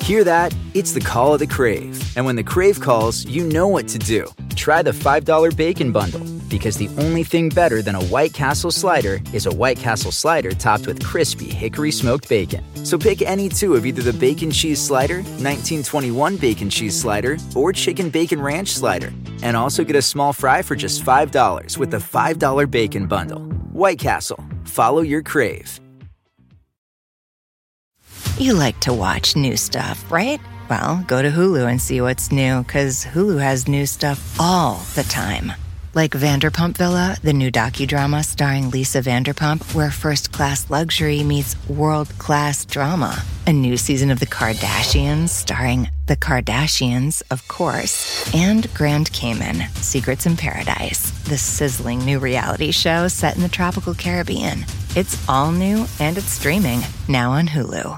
Hear that? It's the call of the Crave. And when the Crave calls, you know what to do. Try the $5 Bacon Bundle, because the only thing better than a White Castle slider is a White Castle slider topped with crispy hickory smoked bacon. So pick any two of either the Bacon Cheese Slider, 1921 Bacon Cheese Slider, or Chicken Bacon Ranch Slider. And also get a small fry for just $5 with the $5 Bacon Bundle. White Castle. Follow your Crave. You like to watch new stuff, right? Well, go to Hulu and see what's new, because Hulu has new stuff all the time. Like Vanderpump Villa, the new docudrama starring Lisa Vanderpump, where first-class luxury meets world-class drama. A new season of The Kardashians starring The Kardashians, of course. And Grand Cayman, Secrets in Paradise, the sizzling new reality show set in the tropical Caribbean. It's all new, and it's streaming now on Hulu.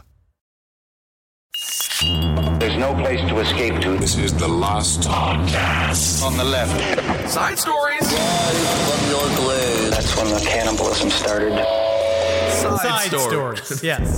There's no place to escape to. This is the last podcast. On the left. Side stories. From your glade. That's when the cannibalism started. Side stories. Yes.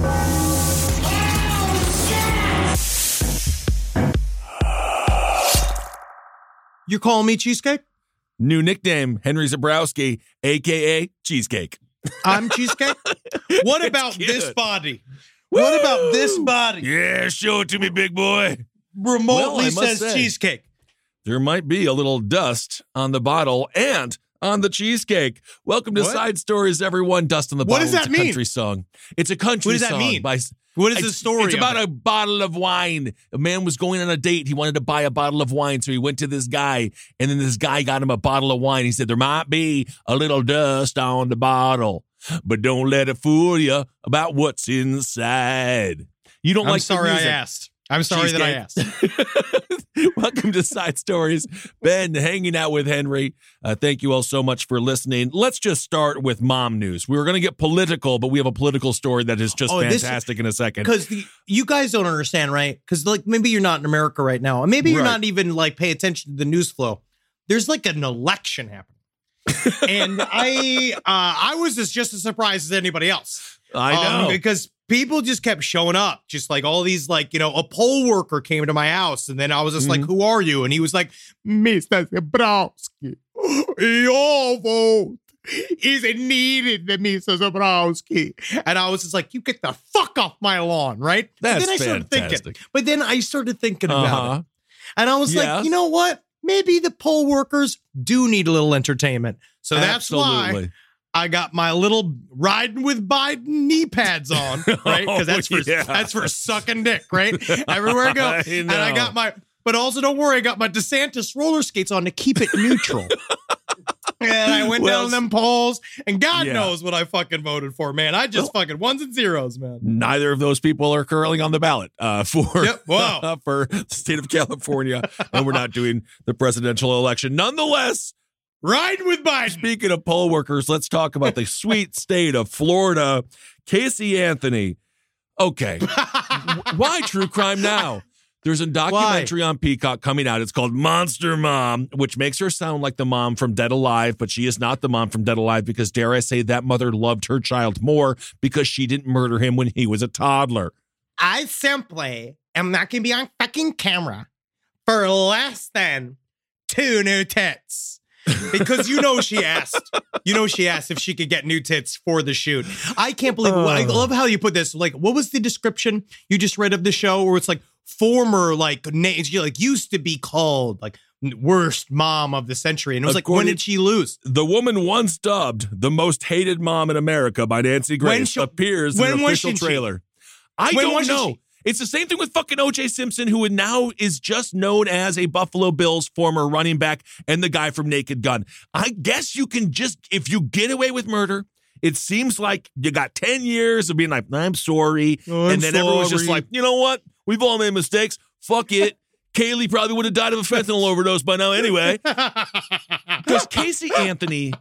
You're calling me Cheesecake? New nickname, Henry Zabrowski, a.k.a. Cheesecake. I'm Cheesecake? What about this body? What about this body? Yeah, show it to me, big boy. Remotely says Cheesecake. There might be a little dust on the bottle and on the cheesecake. Welcome to Side Stories, everyone. Dust on the bottle. What does that mean? It's a country song. It's a country song. What does that mean? By, what is the story? It's about a bottle of wine. A man was going on a date. He wanted to buy a bottle of wine, so he went to this guy, and then this guy got him a bottle of wine. He said, there might be a little dust on the bottle, but don't let it fool you about what's inside. You don't like the music. I'm sorry that I asked. Welcome to Side Stories. Ben hanging out with Henry. Thank you all so much for listening. Let's just start with mom news. We were going to get political, but we have a political story that is just fantastic in a second. Because you guys don't understand, right? Because like maybe you're not in America right now, and maybe you're not even like pay attention to the news flow. There's like an election happening. And I was just as surprised as anybody else. I know. Because people just kept showing up, just like all these, like, you know, a poll worker came to my house, and then I was just like, who are you? And he was like, Mr. Zabrowski, your vote is needed, Mr. Zabrowski. And I was just like, you get the fuck off my lawn, right? That's fantastic. But then I started thinking about it. And I was like, you know what? Maybe the poll workers do need a little entertainment. So that's why I got my little riding with Biden knee pads on, right? Because that's for sucking dick, right? Everywhere I go. And I got but also don't worry, I got my DeSantis roller skates on to keep it neutral. And I went down them polls, and God knows what I fucking voted for, man. I just fucking ones and zeros, man. Neither of those people are currently on the ballot for the state of California, and we're not doing the presidential election. Nonetheless, riding with Biden. Speaking of poll workers, let's talk about the sweet state of Florida. Casey Anthony. Okay. Why true crime now? There's a documentary on Peacock coming out. It's called Monster Mom, which makes her sound like the mom from Dead Alive, but she is not the mom from Dead Alive because, dare I say, that mother loved her child more because she didn't murder him when he was a toddler. I simply am not going to be on fucking camera for less than 2 new tits. Because she asked if she could get new tits for the shoot. I can't believe it. I love how you put this. Like, what was the description you just read of the show where it's like former, like, names, like, used to be called, like, worst mom of the century. And it was like, when did she lose? The woman once dubbed the most hated mom in America by Nancy Grace appears in an official trailer. I don't know. It's the same thing with fucking O.J. Simpson, who now is just known as a Buffalo Bills former running back and the guy from Naked Gun. I guess you can just, if you get away with murder, it seems like you got 10 years of being like, I'm sorry. And then everyone's just like, you know what? We've all made mistakes. Fuck it. Kaylee probably would have died of a fentanyl overdose by now anyway. Does Casey Anthony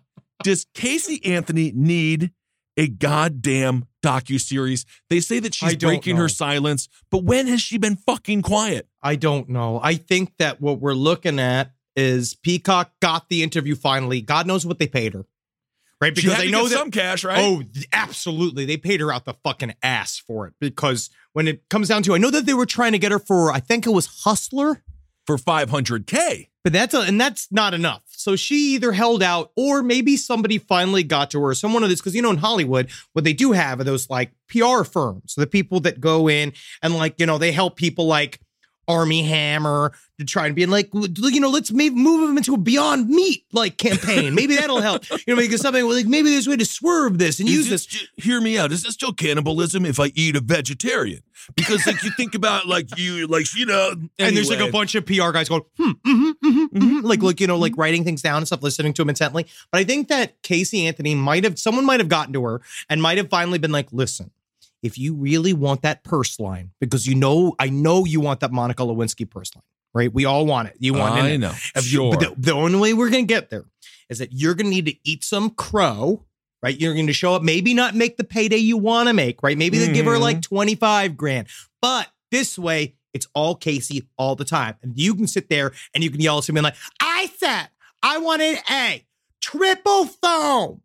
need a goddamn docuseries? They say that she's breaking her silence, but when has she been fucking quiet? I don't know. I think that what we're looking at is Peacock got the interview finally. God knows what they paid her. right? Because they know that some cash, right? Oh, absolutely. They paid her out the fucking ass for it, because when it comes down to, I know that they were trying to get her for, I think it was Hustler, for $500K. But that's not enough. So she either held out, or maybe somebody finally got to her. Someone of this, because in Hollywood, what they do have are those like PR firms, the people that go in and like, they help people like Army Hammer to try and be like, let's maybe move them into a Beyond Meat like campaign. Maybe that'll help. Because something like, maybe there's a way to swerve this and use this. Hear me out. Is this still cannibalism if I eat a vegetarian? Because like you think about anyway. And there's like a bunch of PR guys going, like writing things down and stuff, listening to them intently. But I think that Casey Anthony someone might have gotten to her and might have finally been like, listen, if you really want that purse line, because I know you want that Monica Lewinsky purse line, right? We all want it. You want it. I know. Sure. The only way we're going to get there is that you're going to need to eat some crow, right? You're going to show up, maybe not make the payday you want to make, right? Maybe they give her like 25 grand, but this way it's all Casey all the time. And you can sit there and you can yell at somebody like, I said I wanted a triple foam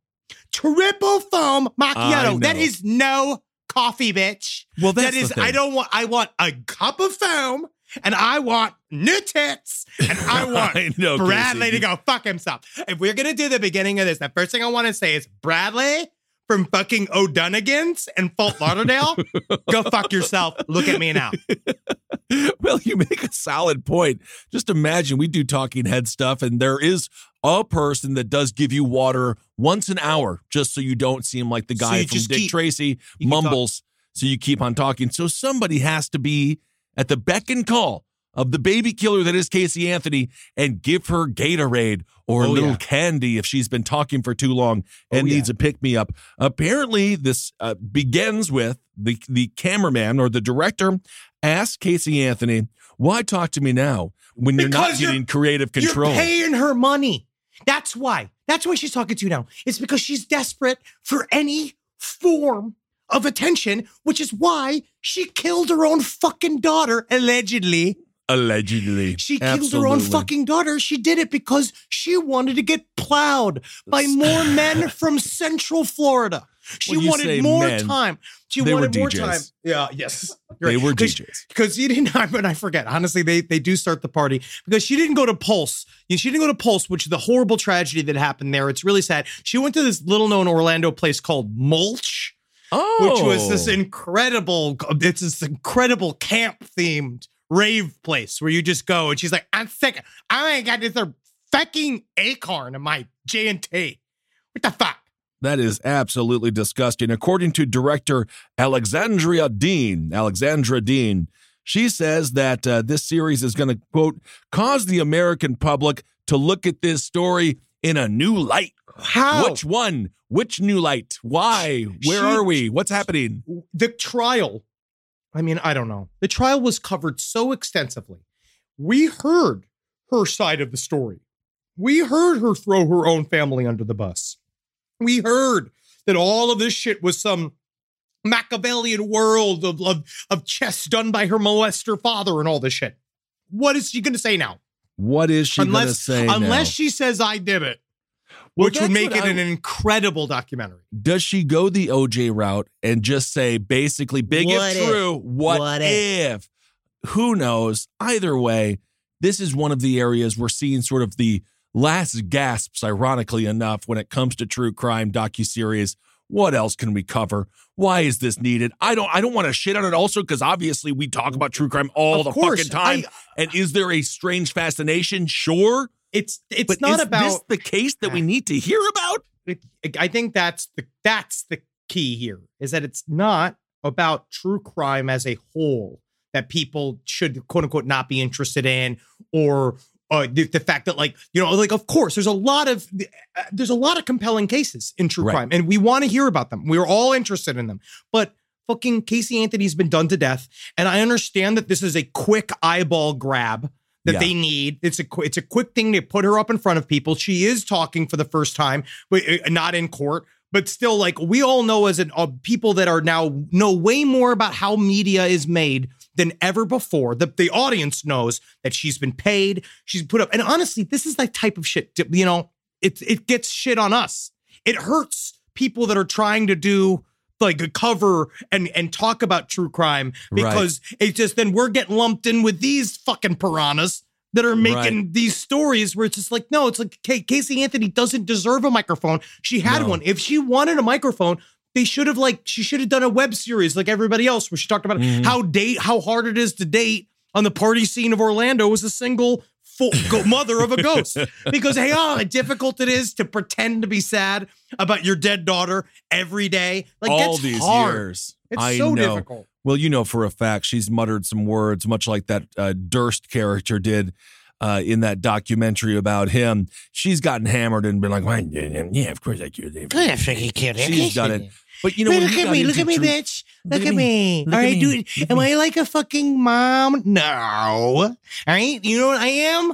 macchiato. That is no coffee, bitch. Well, that is, I want a cup of foam, and I want new tits, and I want Bradley to go fuck himself. If we're going to do the beginning of this, the first thing I want to say is, Bradley from fucking O'Donaghan's and Fort Lauderdale, go fuck yourself. Look at me now. Well, you make a solid point. Just imagine we do talking head stuff, and there is a person that does give you water once an hour, just so you don't seem like the guy from Dick Tracy mumbles. So you keep on talking. So somebody has to be at the beck and call of the baby killer that is Casey Anthony and give her Gatorade or a little candy if she's been talking for too long and needs a pick-me-up. Apparently, this begins with the cameraman or the director asked Casey Anthony, why talk to me now when you're not getting creative control? You're paying her money. That's why. That's why she's talking to you now. It's because she's desperate for any form of attention, which is why she killed her own fucking daughter, allegedly. She killed her own fucking daughter. She did it because she wanted to get plowed by more men from Central Florida. She wanted more time. She wanted more time. Yeah, yes. They were DJs. Because you didn't, I forget. Honestly, they do start the party because she didn't go to Pulse. She didn't go to Pulse, which is the horrible tragedy that happened there. It's really sad. She went to this little known Orlando place called Mulch. Which was this incredible camp themed rave place where you just go and she's like, I'm sick. I ain't got this fucking acorn in my J&T. What the fuck? That is absolutely disgusting. According to director Alexandra Dean, she says that this series is going to, quote, cause the American public to look at this story in a new light. How? Which one? Which new light? Why? Where are we? What's happening? The trial. I mean, I don't know. The trial was covered so extensively. We heard her side of the story. We heard her throw her own family under the bus. We heard that all of this shit was some Machiavellian world of chess done by her molester father and all this shit. What is she going to say now? What is she going to say now? Unless she says I did it. Which would make it an incredible documentary. Does she go the OJ route and just say, basically, big if true, what if? Who knows? Either way, this is one of the areas we're seeing sort of the last gasps, ironically enough, when it comes to true crime docuseries. What else can we cover? Why is this needed? I don't want to shit on it also because obviously we talk about true crime all the fucking time. And is there a strange fascination? Sure. It's not about this the case that we need to hear about. I think that's the key here is that it's not about true crime as a whole that people should quote unquote not be interested in, or the fact that of course there's a lot of compelling cases in true crime and we want to hear about them. We're all interested in them, but fucking Casey Anthony's been done to death, and I understand that this is a quick eyeball grab that they need. It's a quick thing to put her up in front of people. She is talking for the first time, but not in court. But still, like, we all know as people that are now know way more about how media is made than ever before. The audience knows that she's been paid. She's put up. And honestly, this is that type of shit, it gets shit on us. it hurts people that are trying to do like a cover and talk about true crime, because it's just, then we're getting lumped in with these fucking piranhas that are making these stories where it's just like, no, it's like Casey Anthony doesn't deserve a microphone. She had one. If she wanted a microphone, she should have done a web series like everybody else, where she talked about how hard it is to date on the party scene of Orlando as a single mother of a ghost, because how difficult it is to pretend to be sad about your dead daughter every day. Like all these years. It's so difficult. Well, you know for a fact she's muttered some words, much like that Durst character did in that documentary about him. She's gotten hammered and been like, well, yeah, of course I killed him. She's done it. But you know, look at me, bitch. Look at me. All right, dude. Am I like a fucking mom? No. All right. You know what I am?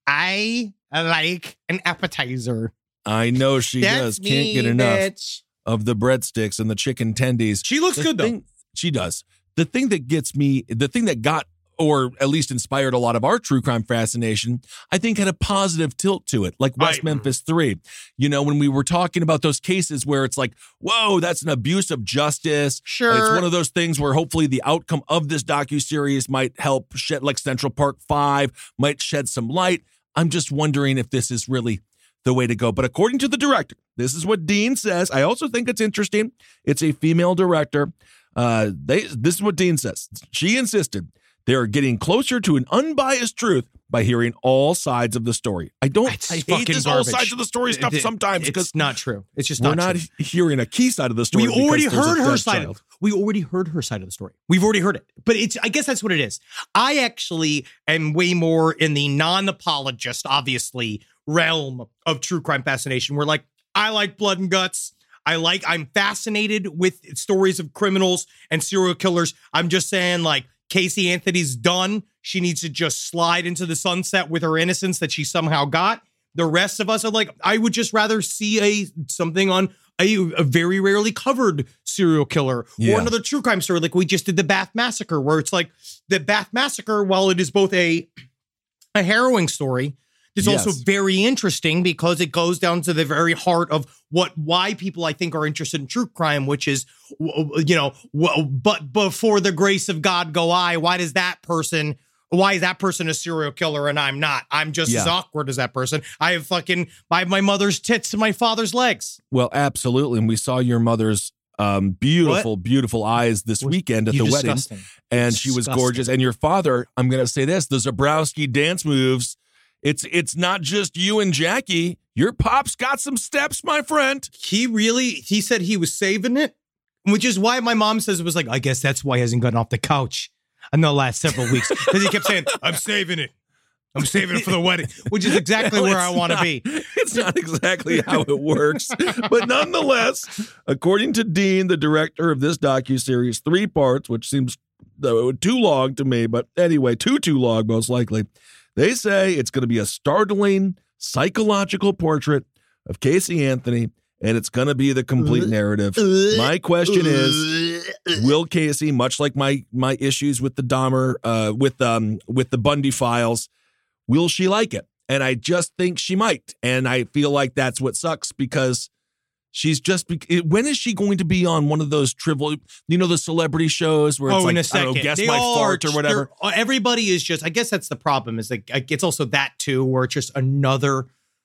I like an appetizer. I know she does. Can't get enough of the breadsticks and the chicken tendies. She looks good though. She does. The thing that gets me, the thing that got, or at least inspired a lot of our true crime fascination, I think had a positive tilt to it, like West Memphis 3. You know, when we were talking about those cases where it's like, whoa, that's an abuse of justice. Sure. It's one of those things where hopefully the outcome of this docuseries might help shed, like Central Park 5, might shed some light. I'm just wondering if this is really the way to go. But according to the director, this is what Dean says. I also think it's interesting. It's a female director. This is what Dean says. She insisted they are getting closer to an unbiased truth by hearing all sides of the story. I hate this all sides of the story stuff sometimes because it's not true. It's just we're not hearing a key side of the story. We already heard her side. We already heard her side of the story. We've already heard it. But I guess that's what it is. I actually am way more in the non-apologist, obviously, realm of true crime fascination, where like I like blood and guts. I'm fascinated with stories of criminals and serial killers. I'm just saying, like, Casey Anthony's done. She needs to just slide into the sunset with her innocence that she somehow got. The rest of us are like, I would just rather see something on a very rarely covered serial killer or another true crime story, like we just did the Bath Massacre, where it's like the Bath Massacre, while it is both a harrowing story, it's also very interesting because it goes down to the very heart of why people, I think, are interested in true crime, which is, you know, but before the grace of God go I, why is that person a serial killer and I'm not? I'm just as awkward as that person. I have my mother's tits and my father's legs. Well, absolutely. And we saw your mother's beautiful eyes this weekend at the wedding. And she was gorgeous. And your father, I'm going to say this, the Zabrowski dance moves, it's not just you and Jackie. Your pop's got some steps, my friend. He said he was saving it, which is why my mom says it was like, I guess that's why he hasn't gotten off the couch in the last several weeks. Because he kept saying, I'm saving it. I'm saving it for the wedding, which is exactly where I want to be. It's not exactly how it works. But nonetheless, according to Dean, the director of this docuseries, 3 parts, which seems too long to me, but anyway, too long, most likely. They say it's going to be a startling psychological portrait of Casey Anthony, and it's going to be the complete narrative. My question is, will Casey, much like my issues with the Dahmer, with the Bundy files, will she like it? And I just think she might. And I feel like that's what sucks because she's just, when is she going to be on one of those trivial, you know, the celebrity shows where it's like, I don't know, guess my fart or whatever. Everybody is just, I guess that's the problem, is like, it's also that too, where it's just another,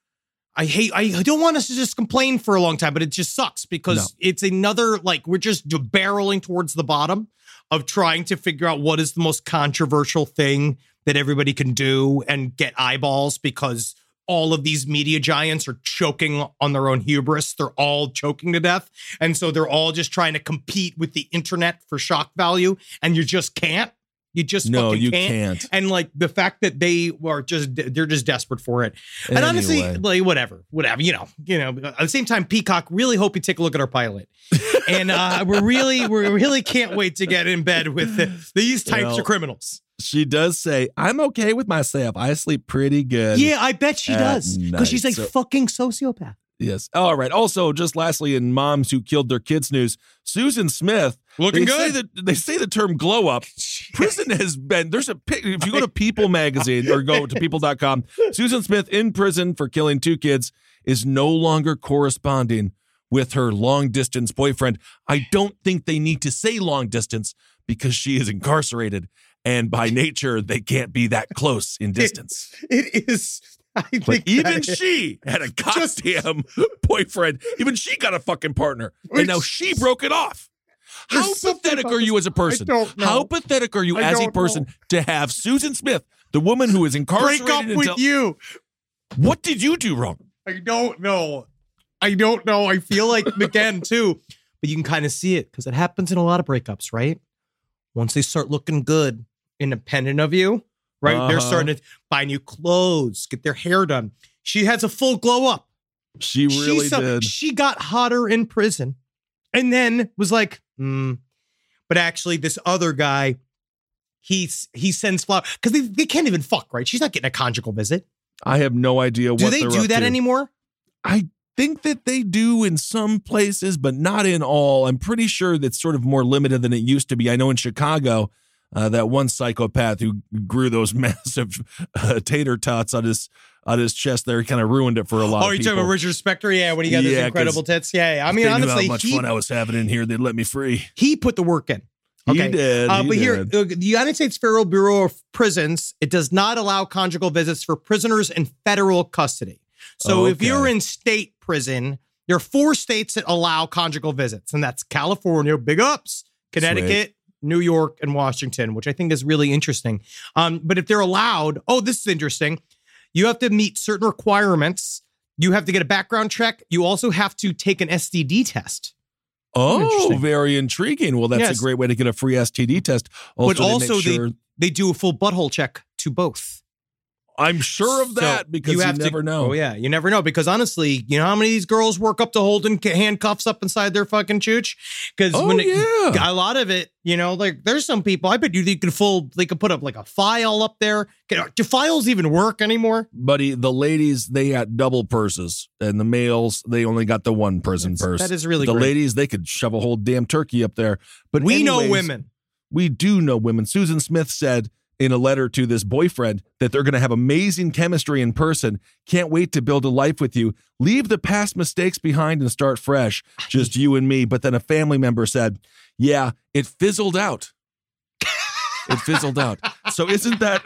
I don't want us to just complain for a long time, but it just sucks because it's another, like, we're just barreling towards the bottom of trying to figure out what is the most controversial thing that everybody can do and get eyeballs, because all of these media giants are choking on their own hubris. They're all choking to death. And so they're all just trying to compete with the internet for shock value. And you just can't. You just can't. And like the fact that they're just desperate for it. And honestly, like whatever, you know, at the same time, Peacock, really hope you take a look at our pilot. And we really can't wait to get in bed with these types of criminals. She does say, I'm okay with myself. I sleep pretty good. Yeah, I bet she does. Because she's like fucking sociopath. Yes. All right. Also, just lastly, in Moms Who Killed Their Kids news, Susan Smith. Looking good. They say the term glow up. Prison has been, there's a pic. If you go to People magazine or go to people.com, Susan Smith in prison for killing 2 kids is no longer corresponding with her long-distance boyfriend. I don't think they need to say long distance because she is incarcerated, and by nature, they can't be that close in distance. It is. But even she had a goddamn boyfriend. Even she got a fucking partner, and now she broke it off. How pathetic are you as a person? How pathetic are you as a person to have Susan Smith, the woman who is incarcerated, break up with you? What did you do wrong? I don't know. I feel like McGann too, but you can kind of see it because it happens in a lot of breakups, right? Once they start looking good, independent of you, right? They're starting to buy new clothes, get their hair done. She has a full glow up. She really did. She got hotter in prison and then was like, But actually, this other guy, he sends flowers because they can't even fuck, right? She's not getting a conjugal visit. I have no idea what they're up to. Do they do that anymore? I think that they do in some places, but not in all. I'm pretty sure that's sort of more limited than it used to be. I know in Chicago, that one psychopath who grew those massive tater tots on his chest there kind of ruined it for a lot of people. Oh, you're talking about Richard Spector? Yeah, when he got those incredible tits? Yeah. I mean, honestly, how much fun I was having in here, they'd let me free. He put the work in. Okay. He did. Here, the United States Federal Bureau of Prisons, it does not allow conjugal visits for prisoners in federal custody. So if you're in state prison, there are 4 states that allow conjugal visits, and that's California, big ups, Connecticut, New York, and Washington, which I think is really interesting. But if they're allowed, this is interesting. You have to meet certain requirements. You have to get a background check. You also have to take an STD test. Oh, very intriguing. Well, that's a great way to get a free STD test. They do a full butthole check to both. I'm sure of that because you never know. Oh, yeah. You never know because honestly, you know how many of these girls work up to holding handcuffs up inside their fucking chooch? Because a lot of it, like there's some people, I bet they could put up like a file up there. Do files even work anymore? Buddy, the ladies, they got double purses and the males, they only got the one prison purse. That is really great. The ladies, they could shove a whole damn turkey up there. But we know women. We do know women. Susan Smith said in a letter to this boyfriend that they're going to have amazing chemistry in person. Can't wait to build a life with you. Leave the past mistakes behind and start fresh. Just you and me. But then a family member said, yeah, it fizzled out. It fizzled out. So isn't that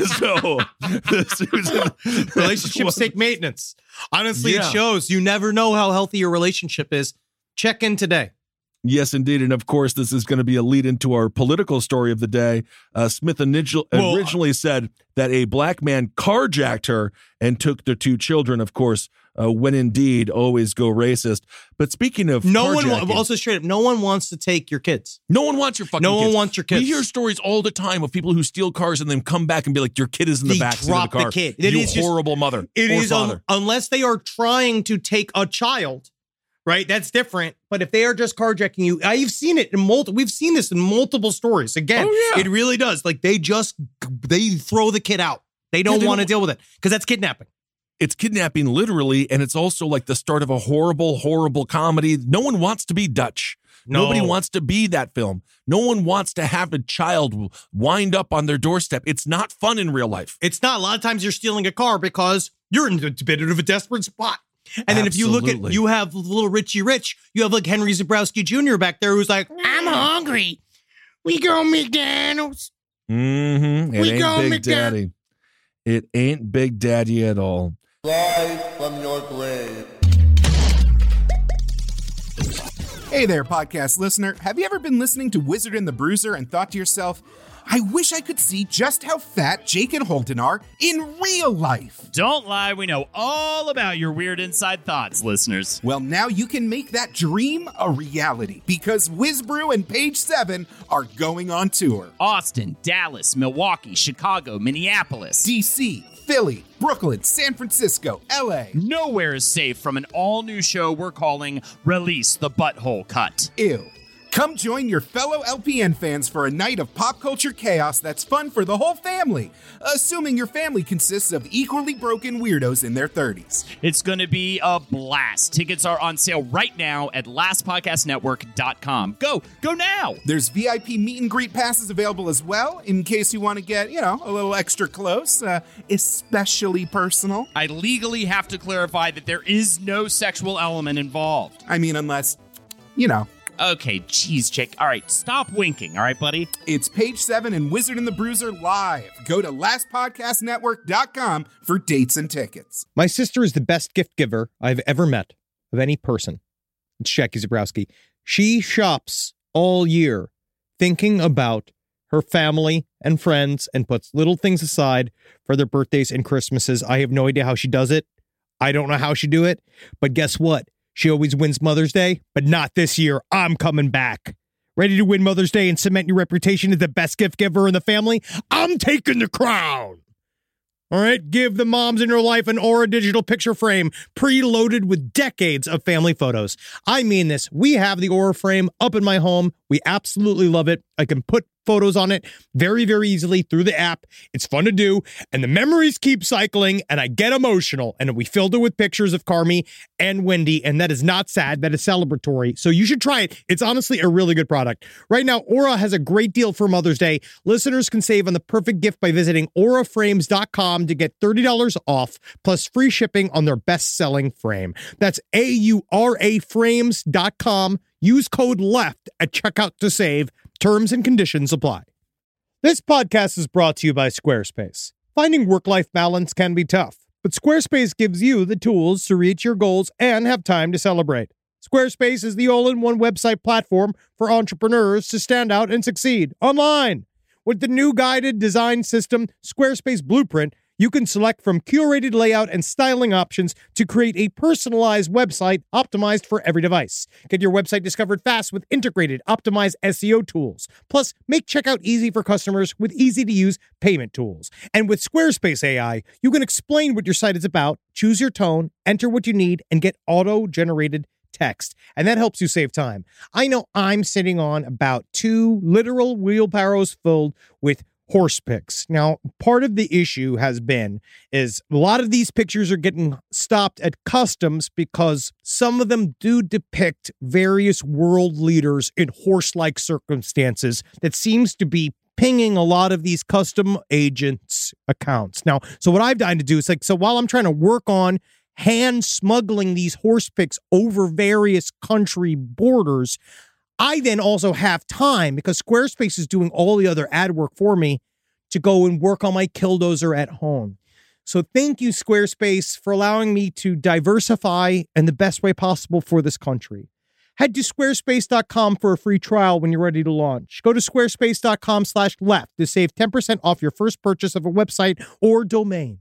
Susan? Relationships take maintenance. Honestly, it shows you never know how healthy your relationship is. Check in today. Yes, indeed. And of course, this is going to be a lead into our political story of the day. Smith originally said that a black man carjacked her and took their 2 children, of course, when indeed always go racist. But speaking of also straight up, no one wants to take your kids. No one wants your fucking kids. No one wants your kids. We hear stories all the time of people who steal cars and then come back and be like, your kid is in the back seat of the car. The kid. You horrible mother. It is father. Unless they are trying to take a child. Right, that's different. But if they are just carjacking you, I've seen it in we've seen this in multiple stories. Again, it really does. Like they throw the kid out. They don't want to deal with it because that's kidnapping. It's kidnapping literally, and it's also like the start of a horrible, horrible comedy. No one wants to be Dutch. No. Nobody wants to be that film. No one wants to have a child wind up on their doorstep. It's not fun in real life. It's not. A lot of times you're stealing a car because you're in a bit of a desperate spot. And then if you look at, you have little Richie Rich, you have like Henry Zabrowski Jr. back there who's like, I'm hungry. We go McDonald's. Mm-hmm. It ain't Big Daddy. It ain't Big Daddy at all. Rise from your grave. Hey there, podcast listener. Have you ever been listening to Wizard and the Bruiser and thought to yourself, I wish I could see just how fat Jake and Holden are in real life? Don't lie, we know all about your weird inside thoughts, listeners. Well, now you can make that dream a reality because WizBrew and Page 7 are going on tour. Austin, Dallas, Milwaukee, Chicago, Minneapolis, DC, Philly, Brooklyn, San Francisco, LA. Nowhere is safe from an all-new show we're calling Release the Butthole Cut. Ew. Come join your fellow LPN fans for a night of pop culture chaos that's fun for the whole family, assuming your family consists of equally broken weirdos in their 30s. It's going to be a blast. Tickets are on sale right now at lastpodcastnetwork.com. Go now! There's VIP meet and greet passes available as well, in case you want to get, a little extra close, especially personal. I legally have to clarify that there is no sexual element involved. I mean, unless, Okay, geez, Jake. All right, stop winking, all right, buddy? It's Page 7 and Wizard and the Bruiser live. Go to lastpodcastnetwork.com for dates and tickets. My sister is the best gift giver I've ever met of any person. It's Jackie Zabrowski. She shops all year thinking about her family and friends and puts little things aside for their birthdays and Christmases. I have no idea how she does it. I don't know how she do it, but guess what? She always wins Mother's Day, but not this year. I'm coming back. Ready to win Mother's Day and cement your reputation as the best gift giver in the family? I'm taking the crown. All right, give the moms in your life an Aura digital picture frame preloaded with decades of family photos. I mean this. We have the Aura frame up in my home. We absolutely love it. I can put photos on it very, very easily through the app. It's fun to do, and the memories keep cycling, and I get emotional. And we filled it with pictures of Carmi and Wendy, and that is not sad. That is celebratory. So you should try it. It's honestly a really good product. Right now, Aura has a great deal for Mother's Day. Listeners can save on the perfect gift by visiting auraframes.com to get $30 off, plus free shipping on their best-selling frame. That's AURAFrames.com. Use code LEFT at checkout to save. Terms and conditions apply. This podcast is brought to you by Squarespace. Finding work-life balance can be tough, but Squarespace gives you the tools to reach your goals and have time to celebrate. Squarespace is the all-in-one website platform for entrepreneurs to stand out and succeed online. With the new guided design system, Squarespace Blueprint, you can select from curated layout and styling options to create a personalized website optimized for every device. Get your website discovered fast with integrated, optimized SEO tools. Plus, make checkout easy for customers with easy-to-use payment tools. And with Squarespace AI, you can explain what your site is about, choose your tone, enter what you need, and get auto-generated text. And that helps you save time. I know I'm sitting on about 2 literal wheelbarrows filled with horse pics. Now, part of the issue is a lot of these pictures are getting stopped at customs because some of them do depict various world leaders in horse-like circumstances that seems to be pinging a lot of these custom agents' accounts. Now, so what I've done to do is while I'm trying to work on hand smuggling these horse pics over various country borders, I then also have time, because Squarespace is doing all the other ad work for me, to go and work on my Killdozer at home. So thank you, Squarespace, for allowing me to diversify in the best way possible for this country. Head to squarespace.com for a free trial when you're ready to launch. Go to squarespace.com/left to save 10% off your first purchase of a website or domain.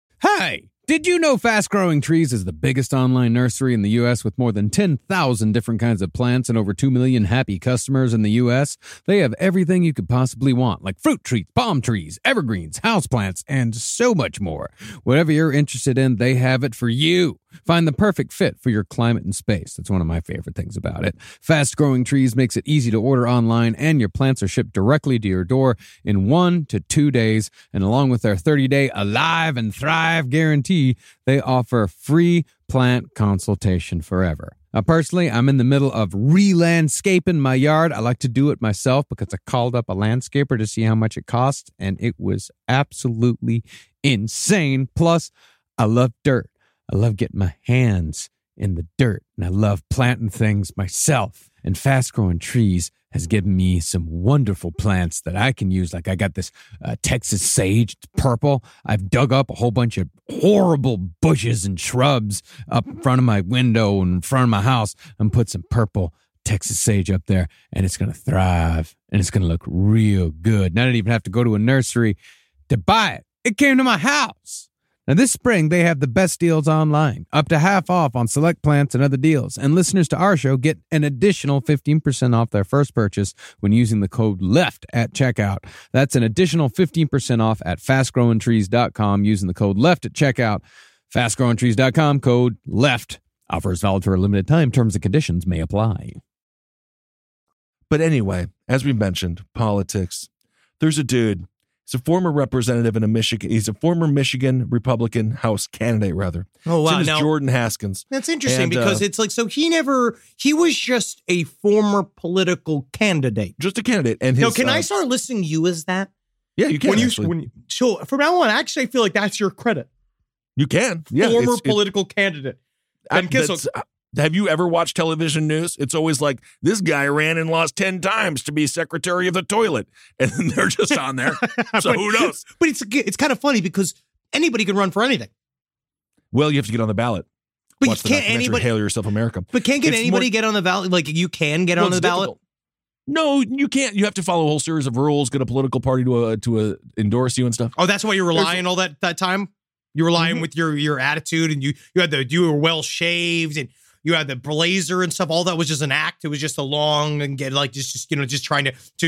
Hey! Did you know Fast Growing Trees is the biggest online nursery in the U.S. with more than 10,000 different kinds of plants and over 2 million happy customers in the U.S.? They have everything you could possibly want, like fruit trees, palm trees, evergreens, houseplants, and so much more. Whatever you're interested in, they have it for you. Find the perfect fit for your climate and space. That's one of my favorite things about it. Fast Growing Trees makes it easy to order online, and your plants are shipped directly to your door in 1 to 2 days. And along with their 30-day Alive and Thrive guarantee, they offer free plant consultation forever. Now, personally, I'm in the middle of re-landscaping my yard. I like to do it myself because I called up a landscaper to see how much it costs, and it was absolutely insane. Plus, I love dirt. I love getting my hands in the dirt, and I love planting things myself. And Fast Growing Trees has given me some wonderful plants that I can use. Like I got this Texas sage, it's purple. I've dug up a whole bunch of horrible bushes and shrubs up in front of my window and in front of my house and put some purple Texas sage up there, and it's going to thrive, and it's going to look real good. And I didn't even have to go to a nursery to buy it. It came to my house. Now, this spring, they have the best deals online, up to half off on select plants and other deals. And listeners to our show get an additional 15% off their first purchase when using the code LEFT at checkout. That's an additional 15% off at fastgrowingtrees.com using the code LEFT at checkout. Fastgrowingtrees.com, code LEFT. Offers valid for a limited time. Terms and conditions may apply. But anyway, as we mentioned, politics. There's a dude. He's a former representative in Michigan. He's a former Michigan Republican House candidate, rather. Oh, wow. His name is Jordan Haskins. That's interesting because it's like, so he was just a former political candidate. Just a candidate. And his, can I start listing you as that? Yeah, you can. So from now on, actually, I feel like that's your credit. You can. Yeah. Former political candidate. Ben Kissel. Have you ever watched television news? It's always like, this guy ran and lost 10 times to be secretary of the toilet. And then they're just on there. So who knows? But it's kind of funny because anybody can run for anything. Well, you have to get on the ballot. But Watch you can't anybody. Hail Yourself America. But can't anybody get on the ballot? Like you can get on the ballot? Difficult. No, you can't. You have to follow a whole series of rules, get a political party to endorse you and stuff. Oh, that's why you're relying all that time? You were lying with your attitude, and you were well shaved, and you had the blazer and stuff. All that was just an act. It was just a long and get like just trying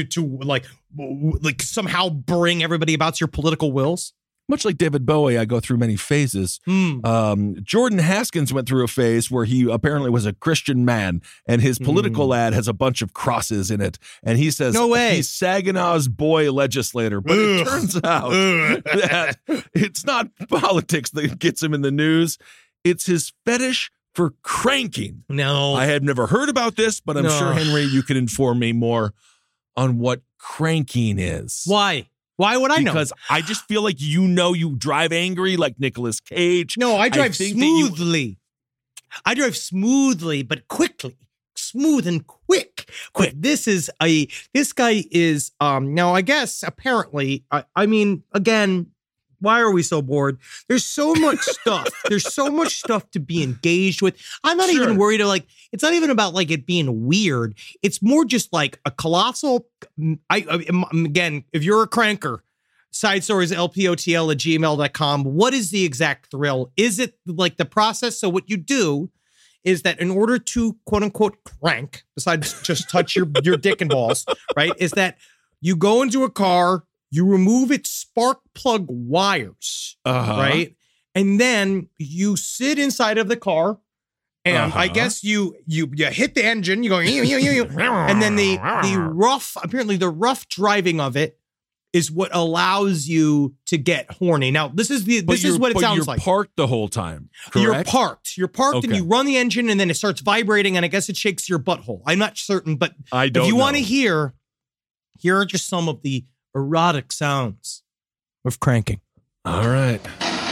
to somehow bring everybody about your political wills. Much like David Bowie, I go through many phases. Jordan Haskins went through a phase where he apparently was a Christian man, and his political ad has a bunch of crosses in it. And he says, "No way, he's Saginaw's boy legislator." But it turns out that it's not politics that gets him in the news. It's his fetish for cranking. No, I had never heard about this, but I'm sure, Henry, you can inform me more on what cranking is. Why? Why would I know? Because I just feel like you drive angry like Nicolas Cage. No, I drive smoothly. I drive smoothly, but quickly. Smooth and quick. This guy is, now I guess, apparently, I mean, again, why are we so bored? There's so much stuff. There's so much stuff to be engaged with. I'm not even worried. It's not even about like it being weird. It's more just like a colossal. Again, if you're a cranker, side stories lpotl@gmail.com. What is the exact thrill? Is it like the process? So what you do is that in order to quote unquote crank, besides just touch your dick and balls, right? Is that you go into a car. You remove its spark plug wires, right? And then you sit inside of the car, and I guess you hit the engine. You go, and then the rough driving of it is what allows you to get horny. Now, this is what it sounds like. You're parked the whole time, correct? You're parked, and you run the engine, and then it starts vibrating, and I guess it shakes your butthole. I'm not certain, but if you want to hear, here are just some of the erotic sounds of cranking. All right.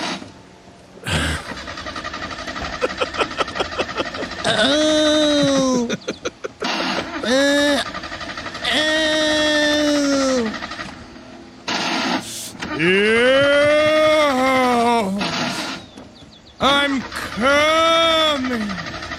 I'm coming.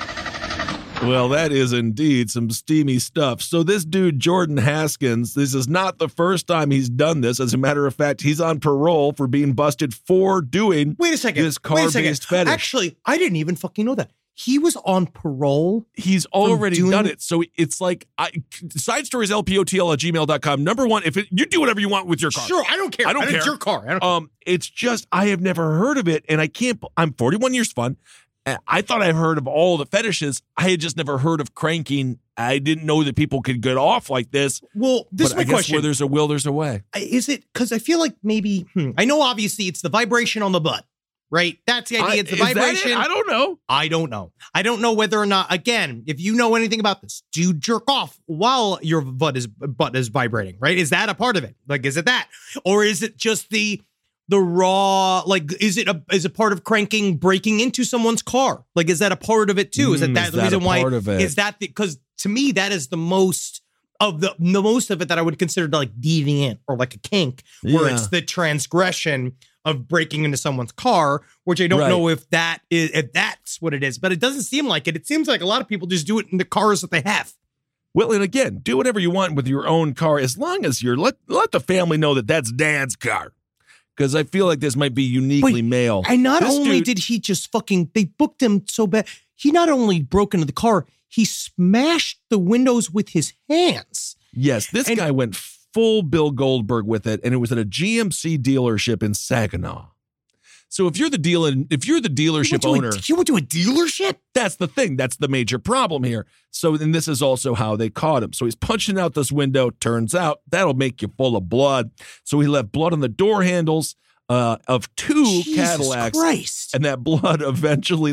Well, that is indeed some steamy stuff. So this dude, Jordan Haskins, this is not the first time he's done this. As a matter of fact, he's on parole for being busted for doing this car-based fetish. Actually, I didn't even fucking know that. He was on parole. He's already done it. So it's like, side stories lpotl@gmail.com. Number one, you do whatever you want with your car. Sure, I don't care. I don't care. It's your car. It's just, I have never heard of it, and I'm 41 years fun. I thought I heard of all the fetishes. I had just never heard of cranking. I didn't know that people could get off like this. Well, this is my question. Where there's a will, there's a way. Is it? Because I feel like maybe, I know obviously it's the vibration on the butt, right? That's the idea. It's the vibration. I don't know. I don't know whether or not, again, if you know anything about this, do you jerk off while your butt is vibrating, right? Is that a part of it? Like, is it that? Or is it just the raw, like, is it part of cranking, breaking into someone's car? Like, is that a part of it too? Is that the reason why? Is that because to me that is the most of it that I would consider like deviant or like a kink, where it's the transgression of breaking into someone's car, which I don't know if that's what it is, but it doesn't seem like it. It seems like a lot of people just do it in the cars that they have. Well, and again, do whatever you want with your own car, as long as you're let the family know that that's Dad's car. Because I feel like this might be uniquely male. And not only did he just they booked him so bad, he not only broke into the car, he smashed the windows with his hands. Yes, this guy went full Bill Goldberg with it, and it was at a GMC dealership in Saginaw. So if you're the dealership owner, you went to a dealership? That's the thing. That's the major problem here. So then this is also how they caught him. So he's punching out this window. Turns out that'll make you full of blood. So he left blood on the door handles of two Cadillacs. Christ. And that blood eventually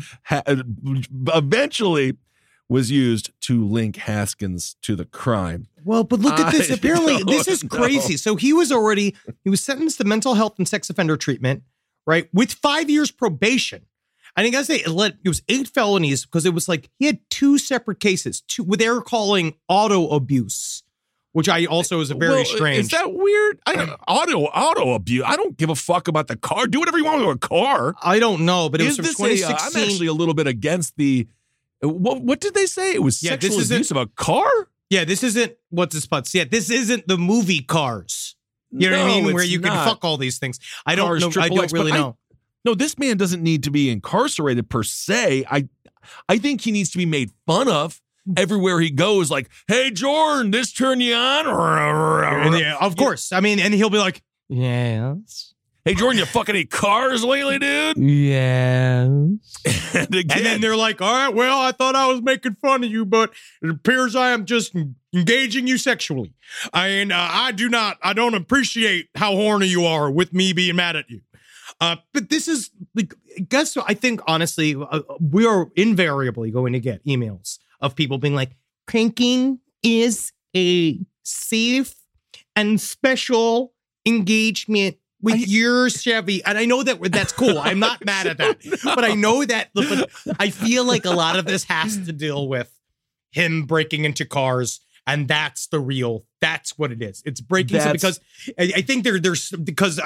was used to link Haskins to the crime. Well, but look at this. Apparently, this is crazy. So he was sentenced to mental health and sex offender treatment, right? With 5 years probation. And I gotta say, it was 8 felonies because it was like he had 2 separate cases, what they were calling auto abuse, which I also is a very strange. Is that weird? Auto abuse. I don't give a fuck about the car. Do whatever you want with a car. I don't know, but it was from 2016. I'm actually a little bit against the. What did they say? It was sexual abuse of a car? Yeah, this isn't what's this putz. Yeah, this isn't the movie Cars. You know what I mean? Where you can fuck all these things. I don't know. I don't really know. No, this man doesn't need to be incarcerated per se. I think he needs to be made fun of everywhere he goes. Like, hey, Jordan, this turn you on? Yeah, of course. I mean, and he'll be like, yes. Hey, Jordan, you fucking any cars lately, dude? Yes. And then they're like, all right, well, I thought I was making fun of you, but it appears I am just engaging you sexually. And I don't appreciate how horny you are with me being mad at you. But this is, like, I think, honestly, we are invariably going to get emails of people being like, cranking is a safe and special engagement with your Chevy. And I know that's cool. I'm not mad at that. But I know that, but I feel like a lot of this has to deal with him breaking into cars. And that's what it is. It's breaking because I think because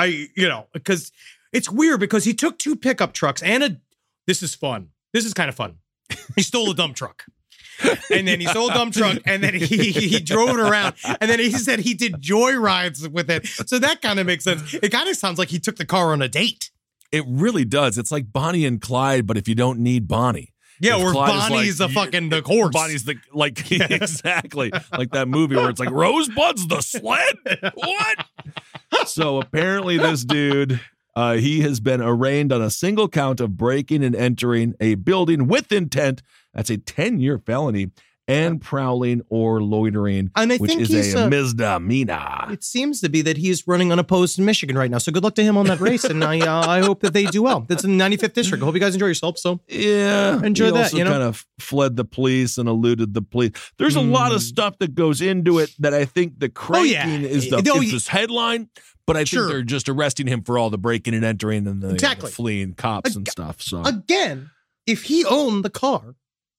it's weird because he took 2 pickup trucks this is fun. This is kind of fun. He stole a dump truck. And then he sold a dump truck, and then he drove it around, and then he said he did joyrides with it. So that kind of makes sense. It kind of sounds like he took the car on a date. It really does. It's like Bonnie and Clyde, but if you don't need Bonnie. Yeah, where Bonnie's the horse. Bonnie's exactly like that movie where it's like Rosebud's the sled. What? So apparently this dude, he has been arraigned on a single count of breaking and entering a building with intent. That's a 10-year felony, and prowling or loitering, which is a misdemeanor. It seems to be that he's running unopposed in Michigan right now. So good luck to him on that race, and I hope that they do well. That's in the 95th district. I hope you guys enjoy yourself. So yeah, enjoy that. Also kind of fled the police and eluded the police. There's a lot of stuff that goes into it that I think the cranking is this headline. But I think they're just arresting him for all the breaking and entering and the fleeing cops and stuff. So again, if he owned the car,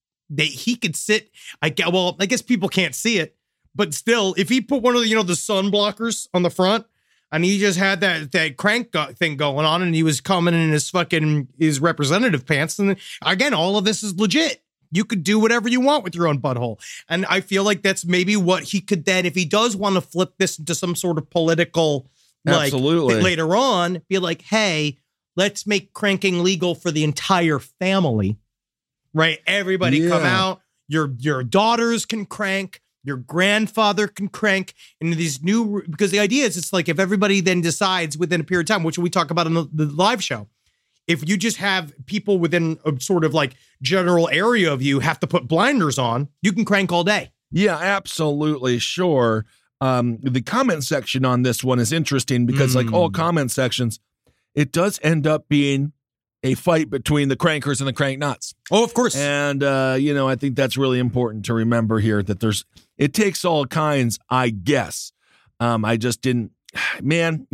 he could sit. I guess people can't see it, but still, if he put one of the sun blockers on the front, and he just had that crank thing going on, and he was coming in his representative pants, and again, all of this is legit. You could do whatever you want with your own butthole, and I feel like that's maybe what he could then, if he does want to flip this into some sort of political. Absolutely. Later on, be like, hey, let's make cranking legal for the entire family, right? Everybody come out. Your daughters can crank. Your grandfather can crank. And these because the idea is, it's like if everybody then decides within a period of time, which we talk about in the live show, if you just have people within a sort of like general area of you have to put blinders on, you can crank all day. Yeah, absolutely. Sure. The comment section on this one is interesting because like all comment sections, it does end up being a fight between the crankers and the crank nuts. Oh, of course. And, I think that's really important to remember here that it takes all kinds, I guess. I just didn't, man,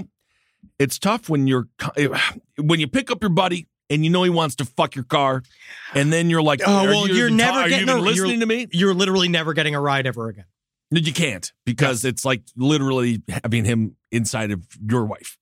it's tough when you pick up your buddy and he wants to fuck your car. And then you're like, you're never listening to me? You're literally never getting a ride ever again. You can't because it's like literally having him inside of your wife.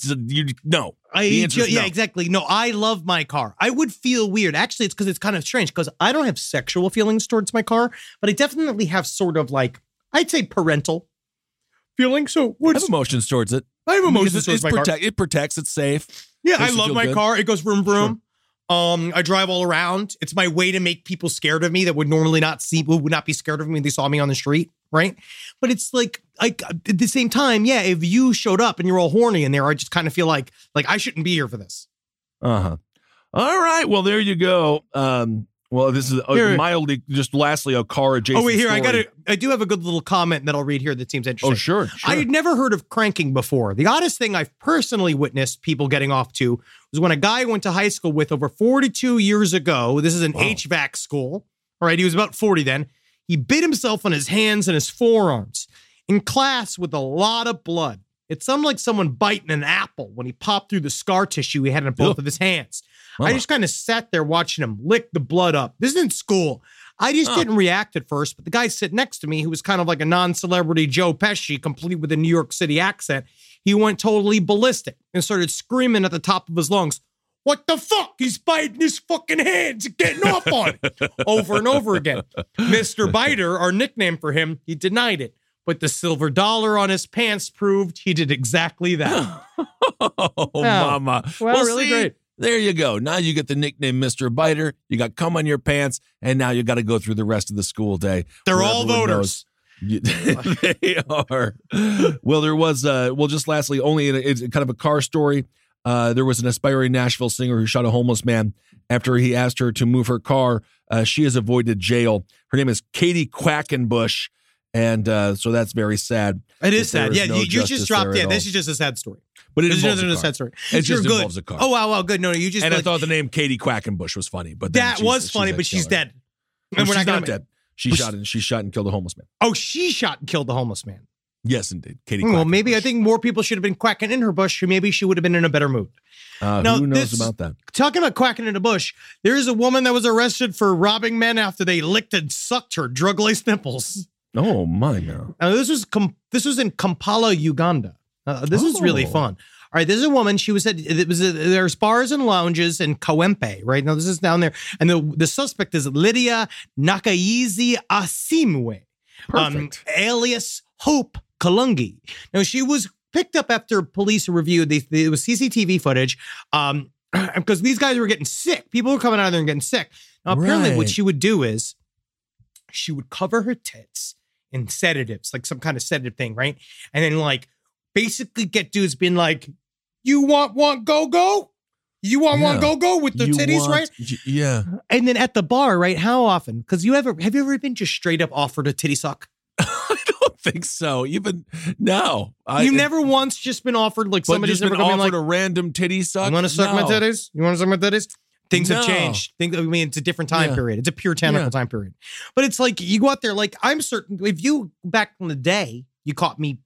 No. Yeah, exactly. No, I love my car. I would feel weird. Actually, it's because it's kind of strange because I don't have sexual feelings towards my car, but I definitely have sort of like, I'd say parental feelings. So I have emotions towards it. I have emotions towards my car. It protects. It's safe. Yeah, I love my car. It goes vroom, vroom. Sure. I drive all around. It's my way to make people scared of me that would normally would not be scared of me if they saw me on the street. right? But it's like at the same time, yeah, if you showed up and you're all horny in there, I just kind of feel like I shouldn't be here for this. Uh-huh. All right. Well, there you go. Well, this is mildly, just lastly, a car adjacent. Oh, wait, here, story. I do have a good little comment that I'll read here that seems interesting. Oh, sure. I had never heard of cranking before. The oddest thing I've personally witnessed people getting off to was when a guy I went to high school with over 42 years ago. This is an HVAC school. All right, he was about 40 then. He bit himself on his hands and his forearms in class with a lot of blood. It sounded like someone biting an apple when he popped through the scar tissue he had in both of his hands. I just kind of sat there watching him lick the blood up. This isn't school. I just didn't react at first, but the guy sitting next to me, who was kind of like a non-celebrity Joe Pesci, complete with a New York City accent, he went totally ballistic and started screaming at the top of his lungs, "What the fuck? He's biting his fucking hands and getting off on it," over and over again. Mr. Biter, our nickname for him, he denied it. But the silver dollar on his pants proved he did exactly that. Mama. Well, really great. There you go. Now you get the nickname Mr. Biter. You got cum on your pants, and now you got to go through the rest of the school day. They're all voters. They are. Well, there was, just lastly, it's kind of a car story. There was an aspiring Nashville singer who shot a homeless man after he asked her to move her car. She has avoided jail. Her name is Katie Quackenbush. And so that's very sad. It is sad. Yeah, you just dropped. Yeah, this is just a sad story. But it involves a sad story. It just involves a car. Oh, wow, good. No, you just. And I thought the name Katie Quackenbush was funny, but that was funny. But she's dead. And we're not dead. She shot and killed a homeless man. Oh, she shot and killed the homeless man. Yes, indeed. Katie. Well, maybe I think more people should have been quacking in her bush. Or maybe she would have been in a better mood. Who knows about that? Talking about quacking in a bush, there is a woman that was arrested for robbing men after they licked and sucked her drug-laced nipples. Oh my God! This was in Kampala, Uganda. This is really fun. All right, this is a woman. She was there's bars and lounges in Kawempe. Right now, this is down there, and the suspect is Lydia Nakaizi Asimwe, alias Hope Kalungi. Now she was picked up after police reviewed. It was CCTV footage because these guys were getting sick. People were coming out of there and getting sick. Now apparently, what she would do is she would cover her tits in sedatives, like some kind of sedative thing, right? And then basically get dudes being like, "You want go-go? You want go-go with the titties, right?" Yeah. And then at the bar, right? How often? Because have you ever been just straight up offered a titty suck? I don't think so. You've never once just been offered somebody's never come in offered a random titty suck. You want to suck my titties? You want to suck my titties? Things have changed. It's a different time period. It's a puritanical time period. But it's like you go out there, I'm certain if you back in the day, you caught me,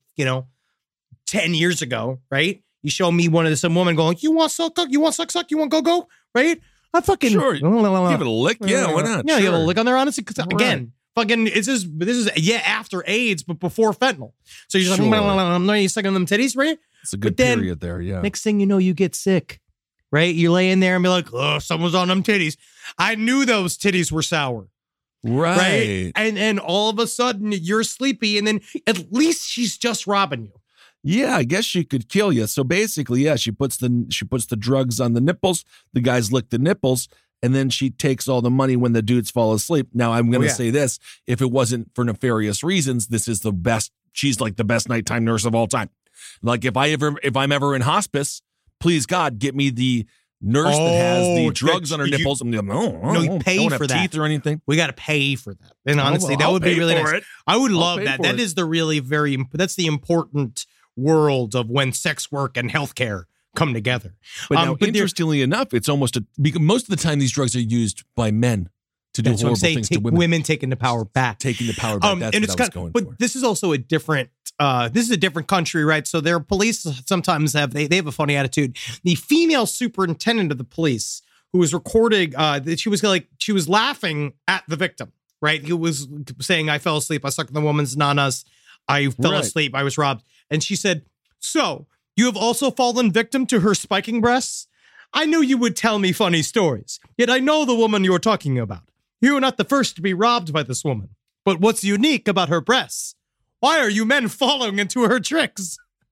10 years ago, right? You show me some woman going, "You want suck, you want suck, you want go, right?" I fucking sure. Give it a lick. Yeah, why not? Yeah, give it a lick on there, honestly. Because again, fucking, this is after AIDS, but before fentanyl. So you're just like, you sucking them titties, right? It's a good period there. Yeah. Next thing you know, you get sick. Right? You lay in there and be like, "Oh, someone's on them titties." I knew those titties were sour. Right. And all of a sudden you're sleepy and then at least she's just robbing you. Yeah, I guess she could kill you. So basically, she puts the drugs on the nipples. The guys lick the nipples, and then she takes all the money when the dudes fall asleep. Now, I'm going to say this. If it wasn't for nefarious reasons, this is the best. She's like the best nighttime nurse of all time. Like if I'm ever in hospice, please God, get me the nurse that has the drugs on her nipples. You pay for that. Teeth or anything. We got to pay for that. And honestly, that would be really nice. I would love that. That is that's the important world of when sex work and healthcare come together. But interestingly enough, it's almost because most of the time these drugs are used by men to do horrible things to women. Women taking the power back. That's what I was going for. But this is also a different country, right? So their police sometimes they have a funny attitude. The female superintendent of the police who was recording, she was laughing at the victim, right? He was saying, "I fell asleep. I sucked the woman's nanas. I fell asleep. I was robbed." And she said, "So you have also fallen victim to her spiking breasts? I knew you would tell me funny stories, yet I know the woman you're talking about. You are not the first to be robbed by this woman. But what's unique about her breasts? Why are you men falling into her tricks?"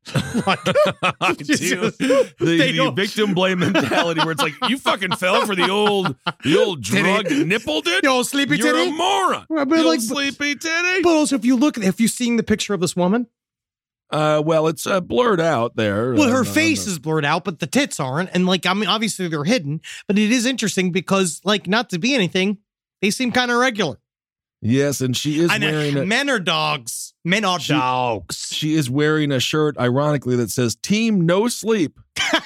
The victim blame mentality where it's like, you fucking fell for the old drug nipple, dude. The old sleepy titty. You're a moron. But sleepy titty. But also, have you seen the picture of this woman? Well, it's blurred out there. Well, her face is blurred out, but the tits aren't. And obviously they're hidden. But it is interesting because, not to be anything, they seem kind of regular. Yes, and she is wearing men are dogs. Men are dogs. She is wearing a shirt, ironically, that says Team No Sleep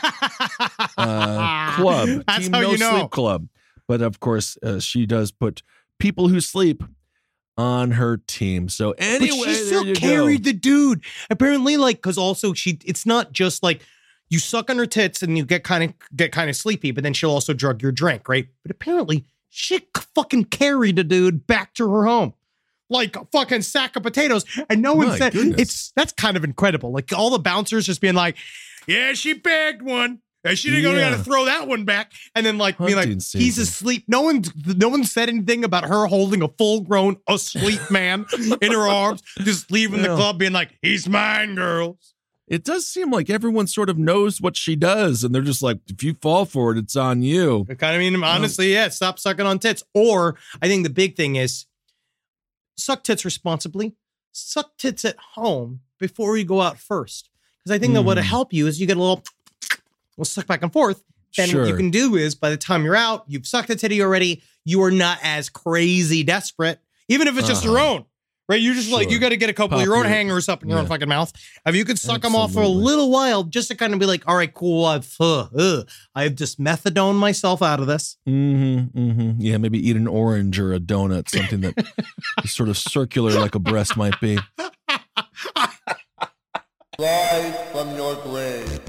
Club. That's Team how No you know. Sleep Club. But of course, she does put people who sleep on her team. So anyway, but she still carried the dude. Apparently, because also it's not just you suck on her tits and you get kind of sleepy, but then she'll also drug your drink, right? But apparently, she fucking carried a dude back to her home. Like a fucking sack of potatoes. And no one said, that's kind of incredible. All the bouncers just being like, yeah, she bagged one. And she didn't got to throw that one back. And then being like, he's asleep. No one said anything about her holding a full-grown asleep man in her arms, just leaving the club being like, he's mine, girls. It does seem like everyone sort of knows what she does, and they're just like, if you fall for it, it's on you. Honestly, stop sucking on tits. Or I think the big thing is suck tits responsibly. Suck tits at home before you go out first. Because I think that what'll help you is you get a little suck back and forth. Then what you can do is by the time you're out, you've sucked the titty already. You are not as crazy desperate, even if it's just your own. Right, you're just you got to get a couple of your own hangers up in your own fucking mouth. If you could suck them off for a little while, just to kind of be like, all right, cool, I've just methadone myself out of this. Yeah, maybe eat an orange or a donut, something that is sort of circular like a breast might be. Rise from your grave.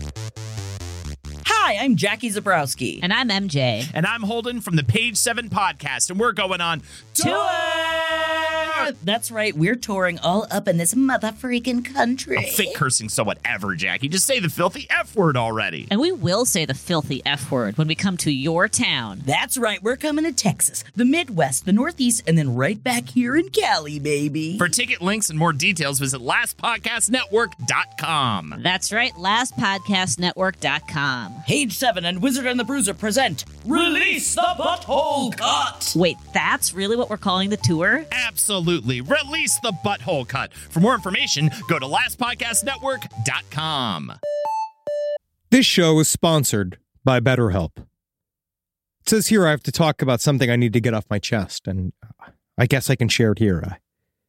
Hi, I'm Jackie Zabrowski. And I'm MJ. And I'm Holden from the Page 7 podcast, and we're going on tour! That's right, we're touring all up in this mother-freaking country. Fake cursing, so whatever, Jackie. Just say the filthy F word already. And we will say the filthy F word when we come to your town. That's right, we're coming to Texas, the Midwest, the Northeast, and then right back here in Cali, baby. For ticket links and more details, visit lastpodcastnetwork.com. That's right, lastpodcastnetwork.com. Page 7 and Wizard and the Bruiser present Release the Butthole Cut. Wait, that's really what we're calling the tour? Absolutely. Release the Butthole Cut. For more information, go to lastpodcastnetwork.com. This show is sponsored by BetterHelp. It says here I have to talk about something I need to get off my chest, and I guess I can share it here.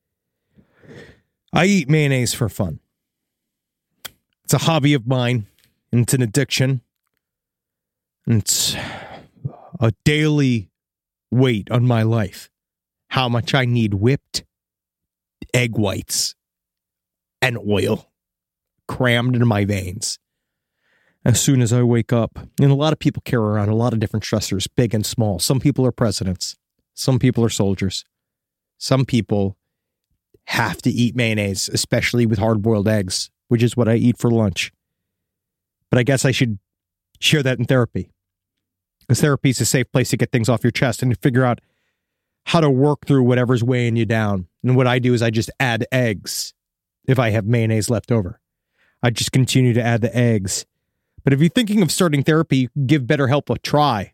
I eat mayonnaise for fun. It's a hobby of mine, and it's an addiction. And it's a daily weight on my life. How much I need whipped egg whites and oil crammed into my veins as soon as I wake up. And a lot of people carry around a lot of different stressors, big and small. Some people are presidents. Some people are soldiers. Some people have to eat mayonnaise, especially with hard-boiled eggs, which is what I eat for lunch. But I guess I should share that in therapy. Because therapy is a safe place to get things off your chest and to figure out how to work through whatever's weighing you down. And what I do is I just add eggs if I have mayonnaise left over. I just continue to add the eggs. But if you're thinking of starting therapy, give BetterHelp a try.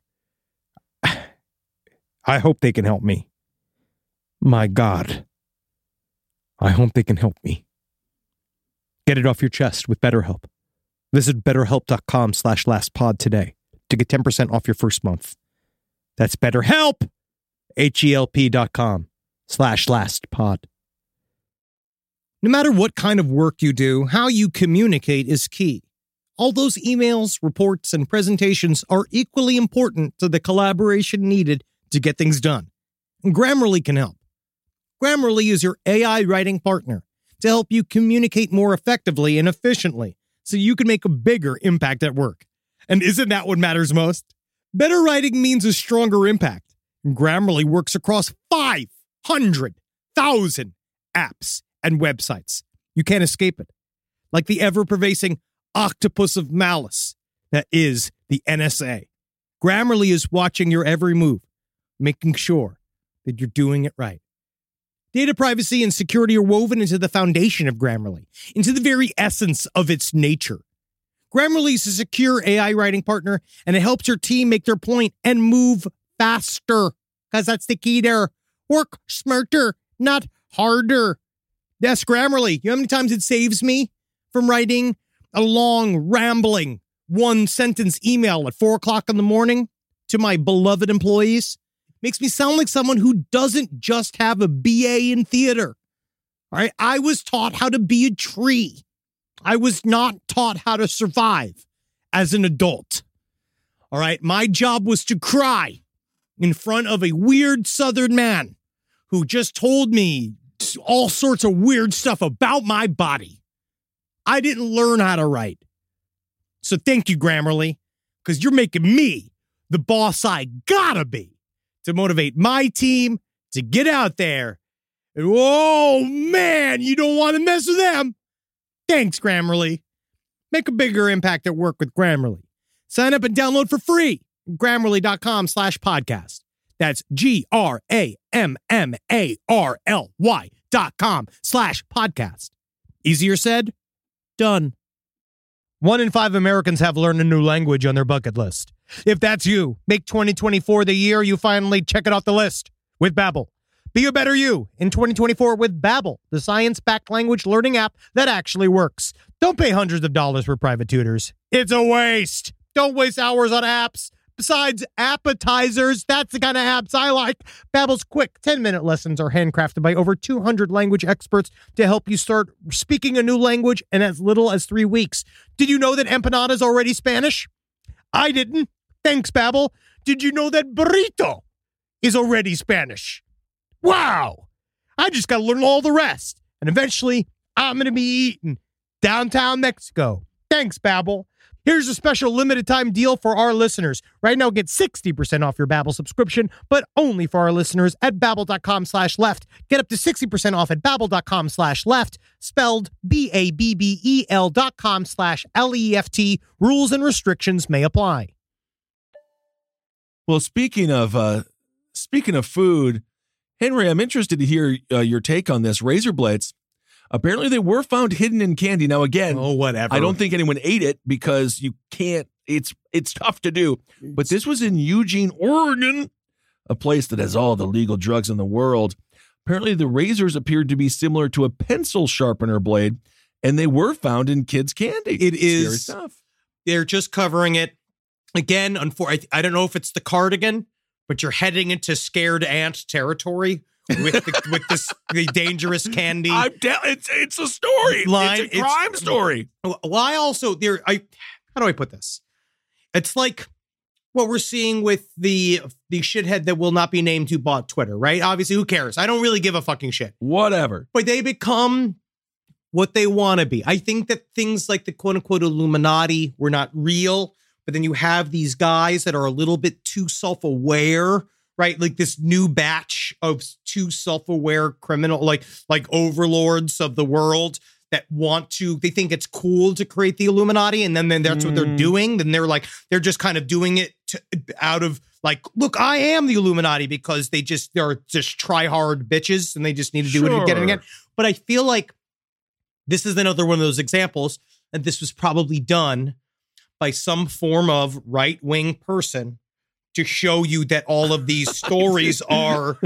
I hope they can help me. My God. I hope they can help me. Get it off your chest with BetterHelp. Visit BetterHelp.com/lastpod today to get 10% off your first month. That's BetterHelp. HELP.com/lastpod. No matter what kind of work you do, how you communicate is key. All those emails, reports, and presentations are equally important to the collaboration needed to get things done. And Grammarly can help. Grammarly is your AI writing partner to help you communicate more effectively and efficiently so you can make a bigger impact at work. And isn't that what matters most? Better writing means a stronger impact. Grammarly works across 500,000 apps and websites. You can't escape it. Like the ever-pervasive octopus of malice that is the NSA. Grammarly is watching your every move, making sure that you're doing it right. Data privacy and security are woven into the foundation of Grammarly, into the very essence of its nature. Grammarly is a secure AI writing partner, and it helps your team make their point and move faster, because that's the key there. Work smarter, not harder. Yes, Grammarly. You know how many times it saves me from writing a long, rambling, one-sentence email at 4 o'clock in the morning to my beloved employees? Makes me sound like someone who doesn't just have a BA in theater. All right, I was taught how to be a tree. I was not taught how to survive as an adult. All right, my job was to cry in front of a weird Southern man who just told me all sorts of weird stuff about my body. I didn't learn how to write. So thank you, Grammarly, because you're making me the boss I gotta be to motivate my team to get out there. And, oh, man, you don't want to mess with them. Thanks, Grammarly. Make a bigger impact at work with Grammarly. Sign up and download for free. Grammarly.com/podcast. That's GRAMMARLY.com/podcast. Easier said, done. 1 in 5 Americans have learned a new language on their bucket list. If that's you, make 2024 the year you finally check it off the list with Babbel. Be a better you in 2024 with Babbel, the science-backed language learning app that actually works. Don't pay hundreds of dollars for private tutors. It's a waste. Don't waste hours on apps. Besides appetizers, that's the kind of apps I like. Babbel's quick 10-minute lessons are handcrafted by over 200 language experts to help you start speaking a new language in as little as 3 weeks. Did you know that empanada is already Spanish? I didn't. Thanks, Babbel. Did you know that burrito is already Spanish? Wow. I just got to learn all the rest. And eventually, I'm going to be eating downtown Mexico. Thanks, Babbel. Here's a special limited time deal for our listeners. Right now, get 60% off your Babbel subscription, but only for our listeners at Babbel.com/left. Get up to 60% off at Babbel.com/left, spelled BABBEL.com/LEFT. Rules and restrictions may apply. Well, speaking of food, Henry, I'm interested to hear your take on this. Razor blades. Apparently, they were found hidden in candy. Now, again, whatever. I don't think anyone ate it because you can't. It's tough to do. But this was in Eugene, Oregon, a place that has all the legal drugs in the world. Apparently, the razors appeared to be similar to a pencil sharpener blade, and they were found in kids' candy. It is scary stuff. They're just covering it. Again, I don't know if it's the cardigan, but you're heading into scared ant territory with the dangerous candy. It's a story. It's a crime story. Well, I also how do I put this? It's like what we're seeing with the shithead that will not be named who bought Twitter, right? Obviously, who cares? I don't really give a fucking shit. Whatever. But they become what they want to be. I think that things like the quote unquote Illuminati were not real, but then you have these guys that are a little bit too self-aware, right? Like this new batch of too self-aware criminal, like overlords of the world that they think it's cool to create the Illuminati. And then that's what they're doing. Then they're just kind of doing it out of like, look, I am the Illuminati, because they're just try hard bitches and they just need to do it again and again. But I feel like this is another one of those examples. And this was probably done by some form of right-wing person to show you that all of these stories are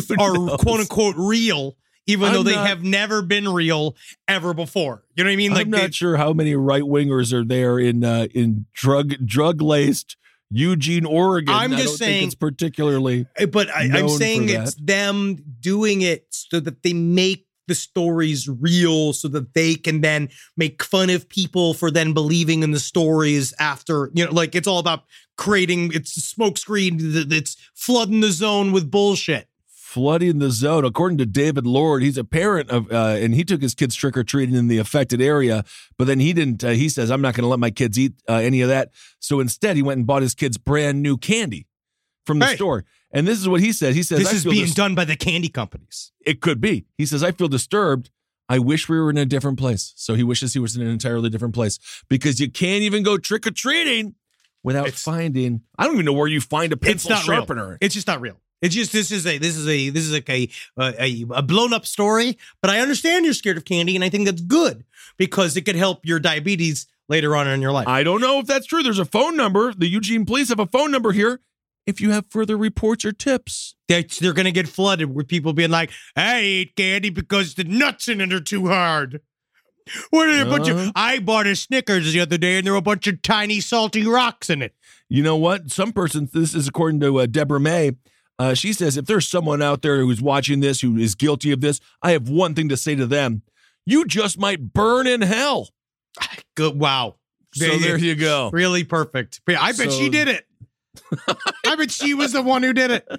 quote unquote real, even though they have never been real ever before. You know what I mean? Like, I'm not sure how many right-wingers are there in drug-laced Eugene, Oregon. I'm just saying it's particularly, but I'm saying it's them doing it so that they make the stories real, so that they can then make fun of people for then believing in the stories after, like it's all about creating, it's a smoke screen that's flooding the zone with bullshit. Flooding the zone. According to David Lord, he's a parent of, and he took his kids trick-or-treating in the affected area, but then he didn't, he says, I'm not going to let my kids eat any of that. So instead, he went and bought his kids brand new candy from the store. And this is what he said. He says, this is being done by the candy companies. It could be. He says, I feel disturbed. I wish we were in a different place. So he wishes he was in an entirely different place, because you can't even go trick-or-treating without finding, I don't even know where you find a pencil sharpener. Real. It's just not real. It's just this is like a blown up story, but I understand you're scared of candy, and I think that's good because it could help your diabetes later on in your life. I don't know if that's true. There's a phone number. The Eugene police have a phone number here. If you have further reports or tips, they're going to get flooded with people being like, "I ate candy because the nuts in it are too hard." What are a bunch of? I bought a Snickers the other day, and there were a bunch of tiny salty rocks in it. You know what? Some person. This is according to Deborah May. She says, if there's someone out there who's watching this who is guilty of this, I have one thing to say to them. You just might burn in hell. Good. Wow. So there you go. Really perfect. I bet she did it. I bet she was the one who did it.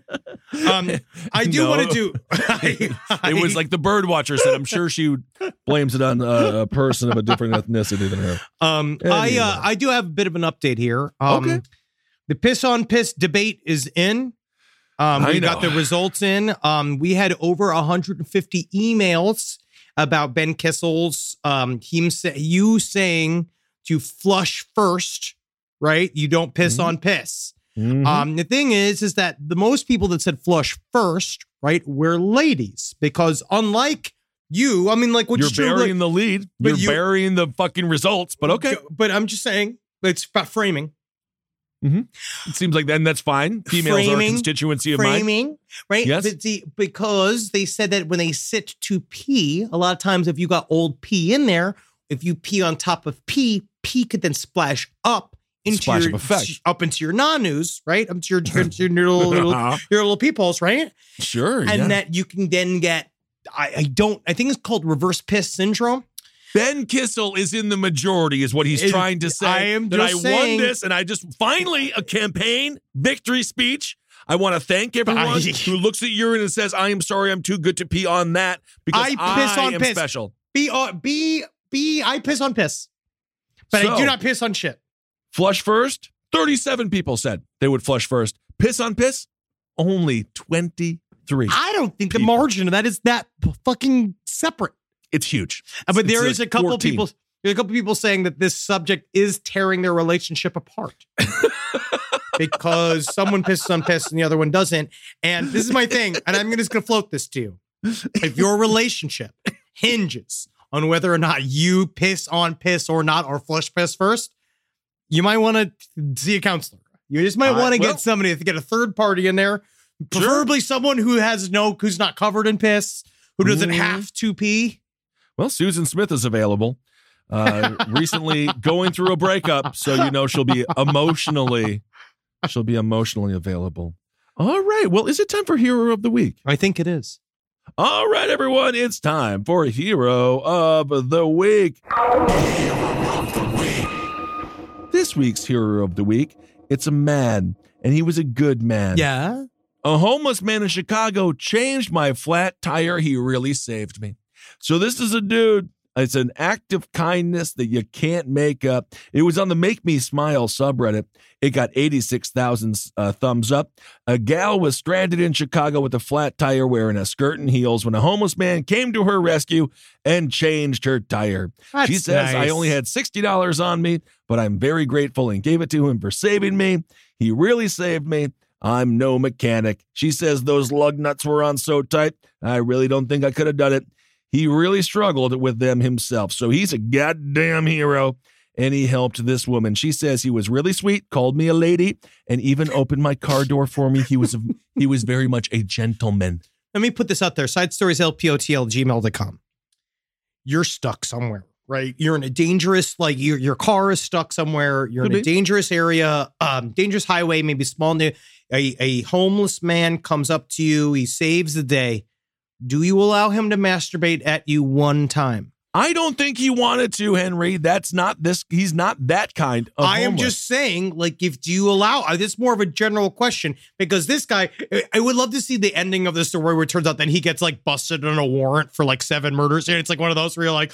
I do want to do. It was like the bird watcher said. I'm sure she blames it on a person of a different ethnicity than her. Anyway. I do have a bit of an update here. Okay. The piss on piss debate is in. We got the results in. We had over 150 emails about Ben Kissel's, you saying to flush first, right? You don't piss on piss. Mm-hmm. The thing is that the most people that said flush first, right, were ladies, because unlike you, I mean, like what you're burying the lead, you're burying the fucking results, but okay. But I'm just saying, it's about framing. Mm-hmm. It seems like then that's fine. Females are a constituency of mine. Right? Yes. Because they said that when they sit to pee, a lot of times if you got old pee in there, if you pee on top of pee could then splash up into your nanus, right? Up to your little peepholes, right? Sure. And that you can then get I think it's called reverse piss syndrome. Ben Kissel is in the majority, is what he's trying to say. I won this, and I just finally a campaign victory speech. I want to thank everyone who looks at urine and says, "I am sorry, I'm too good to pee on that because I am special." I piss on piss, but I do not piss on shit. Flush first. 37 people said they would flush first. Piss on piss. Only 23. I don't think the margin of that is that fucking separate. It's huge. But there is a couple of people. There's a couple of people saying that this subject is tearing their relationship apart because someone pisses on piss and the other one doesn't. And this is my thing, and I'm just going to float this to you. If your relationship hinges on whether or not you piss on piss or not, or flush piss first, you might want to see a counselor. You just might want to get somebody to get a third party in there, preferably someone who's not covered in piss, who doesn't have to pee. Well, Susan Smith is available. Recently going through a breakup, so she'll be emotionally available. All right. Well, is it time for Hero of the Week? I think it is. All right, everyone. It's time for Hero of the Week. This week's Hero of the Week, it's a man, and he was a good man. Yeah. A homeless man in Chicago changed my flat tire. He really saved me. So this is a dude. It's an act of kindness that you can't make up. It was on the Make Me Smile subreddit. It got 86,000 thumbs up. A gal was stranded in Chicago with a flat tire wearing a skirt and heels when a homeless man came to her rescue and changed her tire. She says, nice. I only had $60 on me, but I'm very grateful and gave it to him for saving me. He really saved me. I'm no mechanic. She says those lug nuts were on so tight, I really don't think I could have done it. He really struggled with them himself. So he's a goddamn hero, and he helped this woman. She says he was really sweet, called me a lady, and even opened my car door for me. He was very much a gentleman. Let me put this out there. SideStoriesLPOTL@gmail.com. You're stuck somewhere, right? You're in a dangerous, your car is stuck somewhere. You're in a dangerous area, dangerous highway, maybe small. A homeless man comes up to you. He saves the day. Do you allow him to masturbate at you one time? I don't think he wanted to, Henry. That's not this. He's not that kind of homeless. I am just saying, do you allow? This is more of a general question because this guy, I would love to see the ending of the story where it turns out that he gets busted on a warrant for 7 murders. And it's one of those where you're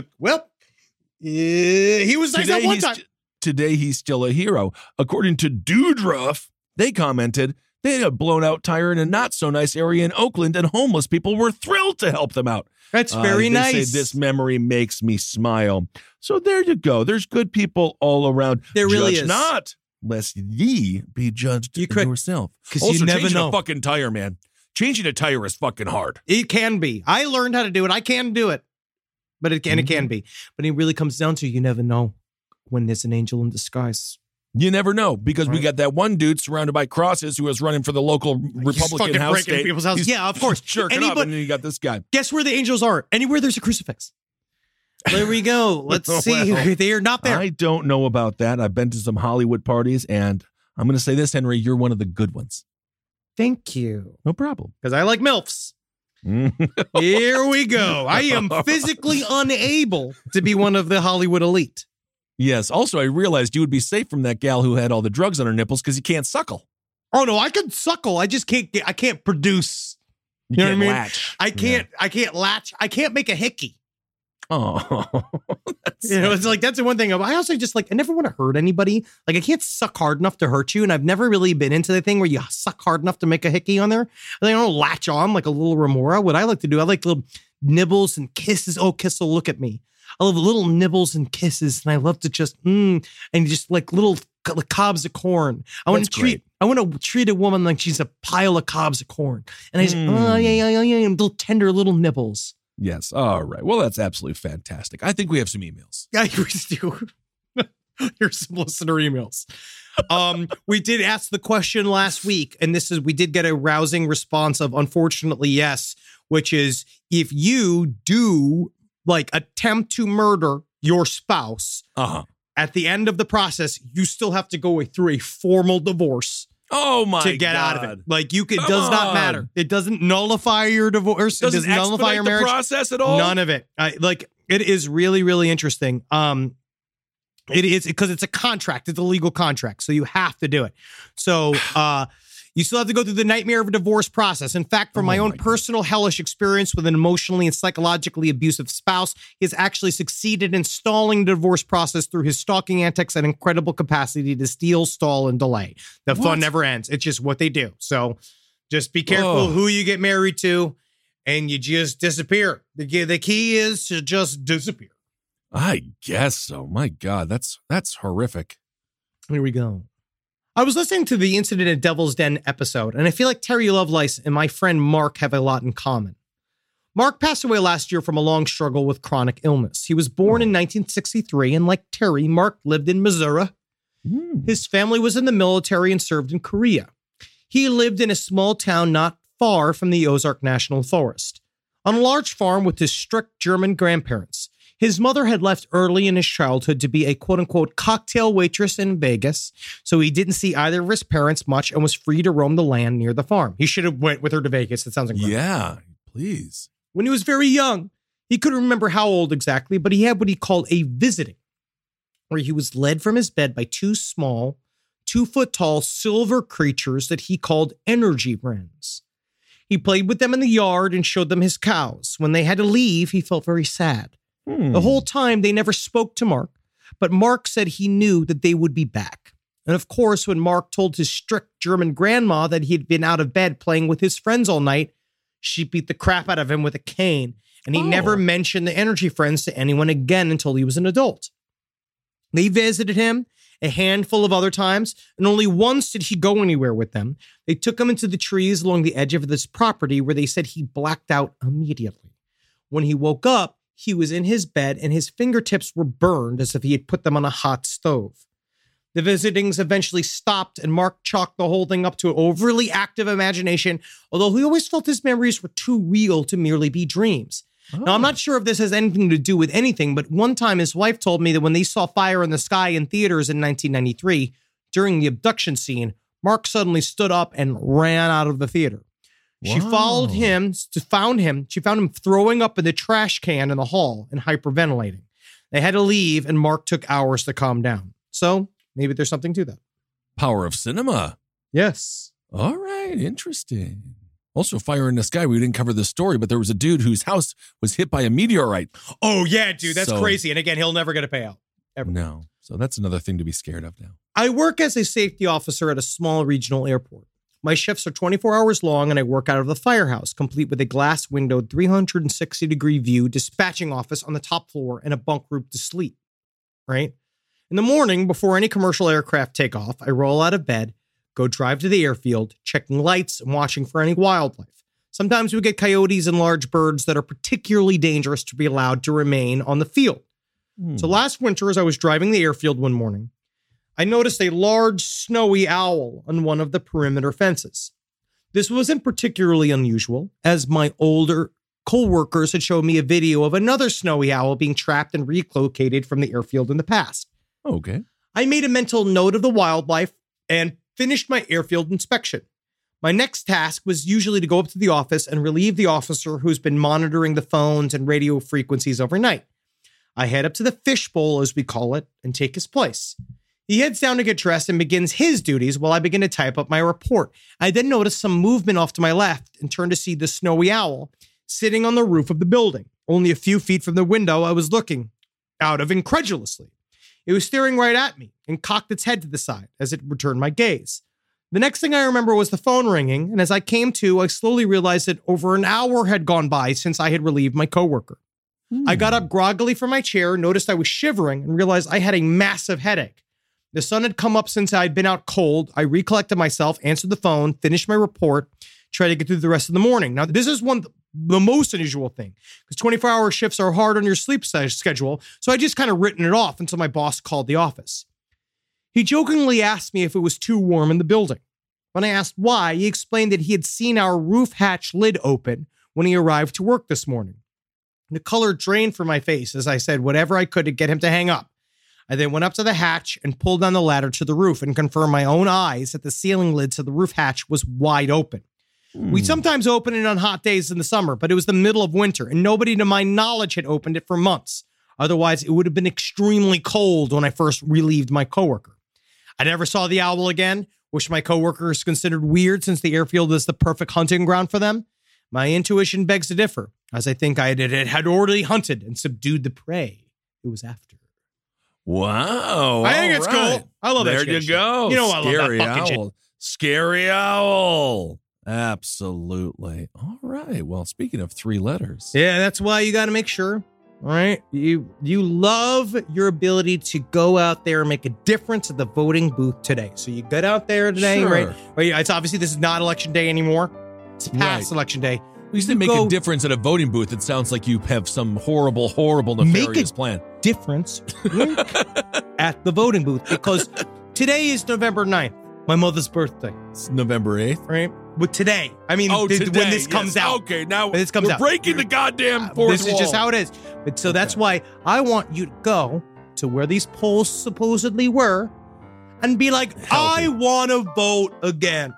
he was nice at one time. Today, he's still a hero. According to Doodruff, they commented, they had a blown out tire in a not so nice area in Oakland, and homeless people were thrilled to help them out. That's very nice. They say this memory makes me smile. So there you go. There's good people all around. There really is. Not lest ye be judged yourself. Because also, you never changing know. a fucking tire, man. Changing a tire is fucking hard. It can be. I learned how to do it. I can do it. But it can be. But it really comes down to you never know when there's an angel in disguise. You never know, because we got that one dude surrounded by crosses who was running for the local Republican House state. People's house. Yeah, of course. Jerking up, and then you got this guy. Guess where the angels are? Anywhere there's a crucifix. There we go. Let's see. Well, they are not there. I don't know about that. I've been to some Hollywood parties, and I'm going to say this, Henry, you're one of the good ones. Thank you. No problem. Because I like MILFs. Here we go. I am physically unable to be one of the Hollywood elite. Yes. Also, I realized you would be safe from that gal who had all the drugs on her nipples because you can't suckle. Oh no, I can suckle. I just can't I can't produce. You know what I mean? Latch. I can't latch. I can't make a hickey. Oh, it's like that's the one thing. I also just I never want to hurt anybody. Like I can't suck hard enough to hurt you, and I've never really been into the thing where you suck hard enough to make a hickey on there. I don't latch on like a little remora. What I like to do, I like little nibbles and kisses. Oh, Kissel, look at me. I love little nibbles and kisses, and I love to just and just like little cobs of corn. I want to treat a woman like she's a pile of cobs of corn, and I just yeah, little tender little nibbles. Yes. All right. Well, that's absolutely fantastic. I think we have some emails. Yeah, we do. Here's some listener emails. We did ask the question last week, and we did get a rousing response of unfortunately yes, which is if you do attempt to murder your spouse, at the end of the process, you still have to go through a formal divorce. Oh my God. To get out of it. It does not matter. It doesn't nullify your divorce. It doesn't nullify your marriage. The process at all? None of it. It is really, really interesting. It is because it's a contract. It's a legal contract. So you have to do it. So, you still have to go through the nightmare of a divorce process. In fact, from my own personal hellish experience with an emotionally and psychologically abusive spouse, he has actually succeeded in stalling the divorce process through his stalking antics and incredible capacity to steal, stall, and delay. The fun never ends. It's just what they do. So just be careful who you get married to, and you just disappear. The key is to just disappear. I guess so. My God, that's horrific. Here we go. I was listening to the Incident at Devil's Den episode, and I feel like Terry Lovelace and my friend Mark have a lot in common. Mark passed away last year from a long struggle with chronic illness. He was born in 1963, and like Terry, Mark lived in Missouri. His family was in the military and served in Korea. He lived in a small town not far from the Ozark National Forest, on a large farm with his strict German grandparents. His mother had left early in his childhood to be a quote-unquote cocktail waitress in Vegas, so he didn't see either of his parents much and was free to roam the land near the farm. He should have went with her to Vegas. That sounds incredible. Yeah, please. When he was very young, he couldn't remember how old exactly, but he had what he called a visiting, where he was led from his bed by two small, 2-foot-tall silver creatures that he called energy friends. He played with them in the yard and showed them his cows. When they had to leave, he felt very sad. The whole time, they never spoke to Mark, but Mark said he knew that they would be back. And of course, when Mark told his strict German grandma that he had been out of bed playing with his friends all night, she beat the crap out of him with a cane, and he never mentioned the energy friends to anyone again until he was an adult. They visited him a handful of other times, and only once did he go anywhere with them. They took him into the trees along the edge of this property where they said he blacked out immediately. When he woke up, he was in his bed and his fingertips were burned as if he had put them on a hot stove. The visitings eventually stopped, and Mark chalked the whole thing up to an overly active imagination, although he always felt his memories were too real to merely be dreams. Now, I'm not sure if this has anything to do with anything, but one time his wife told me that when they saw Fire in the Sky in theaters in 1993, during the abduction scene, Mark suddenly stood up and ran out of the theater. She followed him, found him throwing up in the trash can in the hall and hyperventilating. They had to leave, and Mark took hours to calm down. So maybe there's something to that. Power of cinema. Yes. All right. Interesting. Also, Fire in the Sky. We didn't cover this story, but there was a dude whose house was hit by a meteorite. Oh, yeah, dude. That's crazy. And again, he'll never get a payout. Ever. No. So that's another thing to be scared of now. I work as a safety officer at a small regional airport. My shifts are 24 hours long, and I work out of the firehouse, complete with a glass-windowed 360-degree view dispatching office on the top floor and a bunk room to sleep, right? In the morning, before any commercial aircraft take off, I roll out of bed, go drive to the airfield, checking lights and watching for any wildlife. Sometimes we get coyotes and large birds that are particularly dangerous to be allowed to remain on the field. So last winter, as I was driving the airfield one morning, I noticed a large snowy owl on one of the perimeter fences. This wasn't particularly unusual, as my older co-workers had shown me a video of another snowy owl being trapped and relocated from the airfield in the past. Okay. I made a mental note of the wildlife and finished my airfield inspection. My next task was usually to go up to the office and relieve the officer who's been monitoring the phones and radio frequencies overnight. I head up to the fishbowl, as we call it, and take his place. He heads down to get dressed and begins his duties while I begin to type up my report. I then notice some movement off to my left and turn to see the snowy owl sitting on the roof of the building, only a few feet from the window I was looking out of incredulously. It was staring right at me and cocked its head to the side as it returned my gaze. The next thing I remember was the phone ringing, and as I came to, I slowly realized that over an hour had gone by since I had relieved my coworker. I got up groggily from my chair, noticed I was shivering, and realized I had a massive headache. The sun had come up since I had been out cold. I recollected myself, answered the phone, finished my report, tried to get through the rest of the morning. Now, this is the most unusual thing, because 24-hour shifts are hard on your sleep schedule, so I just kind of written it off until my boss called the office. He jokingly asked me if it was too warm in the building. When I asked why, he explained that he had seen our roof hatch lid open when he arrived to work this morning. The color drained from my face as I said whatever I could to get him to hang up. I then went up to the hatch and pulled down the ladder to the roof and confirmed my own eyes that the ceiling lid to the roof hatch was wide open. We sometimes open it on hot days in the summer, but it was the middle of winter and nobody to my knowledge had opened it for months. Otherwise, it would have been extremely cold when I first relieved my coworker. I never saw the owl again, which my coworkers considered weird since the airfield is the perfect hunting ground for them. My intuition begs to differ, as I think it had already hunted and subdued the prey it was after. Wow. I think it's cool. I love that shit. There you go. You know I love that fucking Scary owl. Scary owl. Absolutely. All right. Well, speaking of three letters. Yeah, that's why you got to make sure, all right? You love your ability to go out there and make a difference at the voting booth today. So you get out there today, right? It's obviously this is not election day anymore. It's past election day. We used to make a difference at a voting booth. It sounds like you have some horrible, nefarious plan. Difference at the voting booth, because today is November 9th, my mother's birthday. It's November 8th, right? But today, I mean, today, when this comes out. Okay, now this comes we're breaking the goddamn fourth This is wall. just how it is. But so that's why I want you to go to where these polls supposedly were and be like, I want to vote again.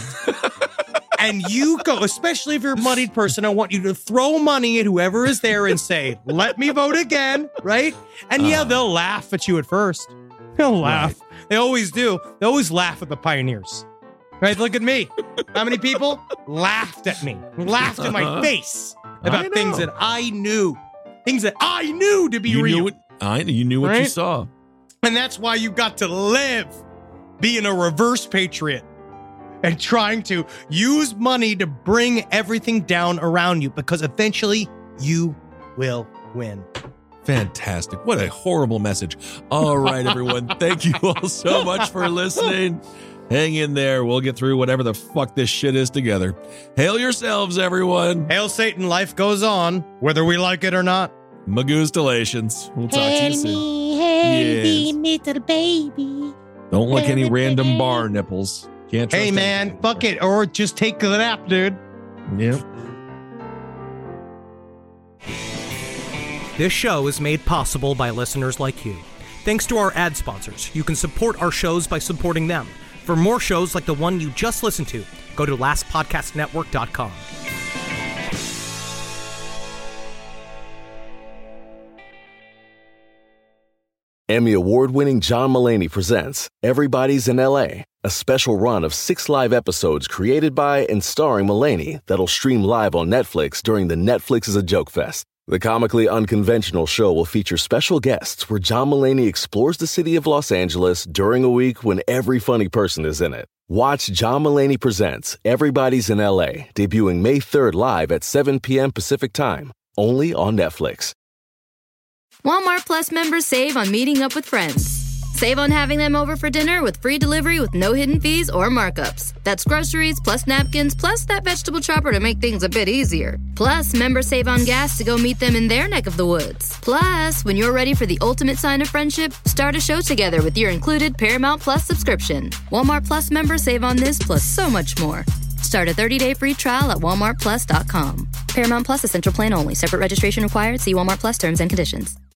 And you go, especially if you're a moneyed person, I want you to throw money at whoever is there and say, let me vote again, right? And they'll laugh at you at first. They'll laugh. Right. They always do. They always laugh at the pioneers. Right? Look at me. How many people laughed at me? Laughed in my face about things that I knew. Things that I knew to be real. You knew what you saw. And that's why you got to live being a reverse patriot and trying to use money to bring everything down around you, because eventually you will win. Fantastic. What a horrible message. All right, everyone. Thank you all so much for listening. Hang in there. We'll get through whatever the fuck this shit is together. Hail yourselves, everyone. Hail Satan. Life goes on, whether we like it or not. Magoostalations. We'll talk to you soon. Hail me, little baby. Don't lick any random bar nipples. Can't trust man, fuck it. Or just take a nap, dude. Yep. This show is made possible by listeners like you. Thanks to our ad sponsors, you can support our shows by supporting them. For more shows like the one you just listened to, go to lastpodcastnetwork.com. Emmy award-winning John Mulaney presents Everybody's in L.A., a special run of 6 live episodes created by and starring Mulaney that'll stream live on Netflix during the Netflix is a Joke Fest. The comically unconventional show will feature special guests where John Mulaney explores the city of Los Angeles during a week when every funny person is in it. Watch John Mulaney Presents Everybody's in L.A., debuting May 3rd live at 7 p.m. Pacific Time, only on Netflix. Walmart Plus members save on meeting up with friends. Save on having them over for dinner with free delivery with no hidden fees or markups. That's groceries, plus napkins, plus that vegetable chopper to make things a bit easier. Plus, members save on gas to go meet them in their neck of the woods. Plus, when you're ready for the ultimate sign of friendship, start a show together with your included Paramount Plus subscription. Walmart Plus members save on this plus so much more. Start a 30-day free trial at walmartplus.com. Paramount Plus Essential Plan only. Separate registration required. See Walmart Plus terms and conditions.